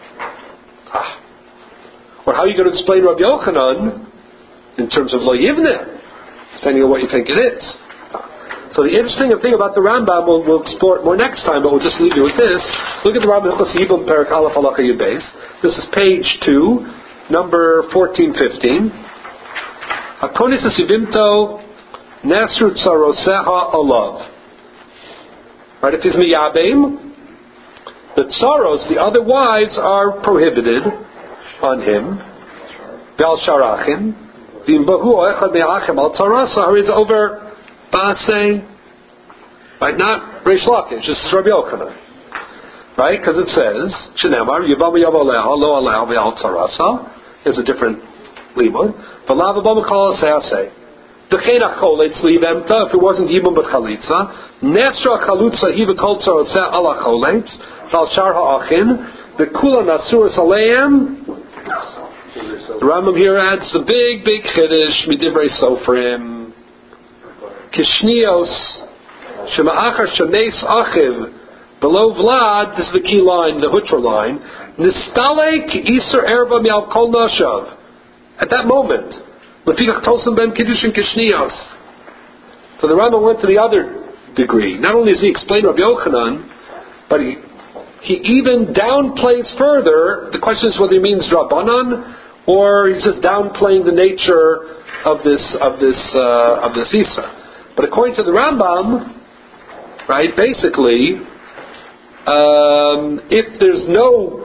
[SPEAKER 1] Or how are you going to explain Rabbi Yochanan in terms of Lo Yivneh, depending on what you think it is. So the interesting thing about the Rambam, we'll explore it more next time, but we'll just leave you with this. Look at the Rambam Hilchos Yibum Perek Aleph Halacha Yud Beis. This is page 2, number 1415. Hakonis Yivimto Nesru Tzaroseha Olav. Right, if he's miyabim, the tzaros, the other wives, are prohibited on him. Val Sharachim. V'imbahu Echad Me'achem Al Tzarasa is over Basei, right? Not Reish Lakish. This is Rabbi Yochanan, right? Because it says Shenemar Yivam Yav Aleha Lo Aleha V'Al Tzarasa. There's a different limud. V'Lav Abam Kol Asei. D'chein Acholetz Livemta. If it wasn't Yibum but Chalitza, Nesra Chalutza Hiva Kol Tzarotza Ala Choletz Val Shar Ha'achin. The Kula Nasuras Aleim. The Rambam here adds a big chiddush Midivrei Sofrim. Kishnios Shema'achar Shanes Achiv below Vlad, this is the key line, the Hutra line. Nistalek Iser Erba Mial Kol Nashav. At that moment, Lefikach Tosim Ben Kiddush and Kishnios. So the Rambam went to the other degree. Not only does he explain Rabbi Yochanan, but he even downplays further. The question is whether he means Rabbanan or he's just downplaying the nature of this Isa. But according to the Rambam, right, basically, if there's no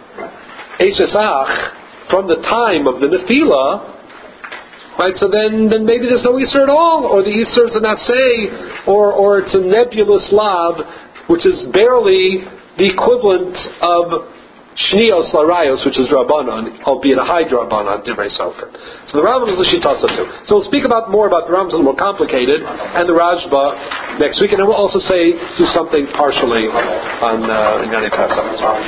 [SPEAKER 1] Eshesach from the time of the Nefila, right, so then maybe there's no Isser at all, or the Isser is an Aseh, or it's a nebulous Lav, which is barely the equivalent of Shnios Larayos, which is Rabbanon, albeit a high Rabbanon, Divrei Sofer. So the Rambam is the Shitasa too. So we'll speak more about the Rambam, a little more complicated, and the Rajba next week, and then we'll also do something partially on Inyan Pesach.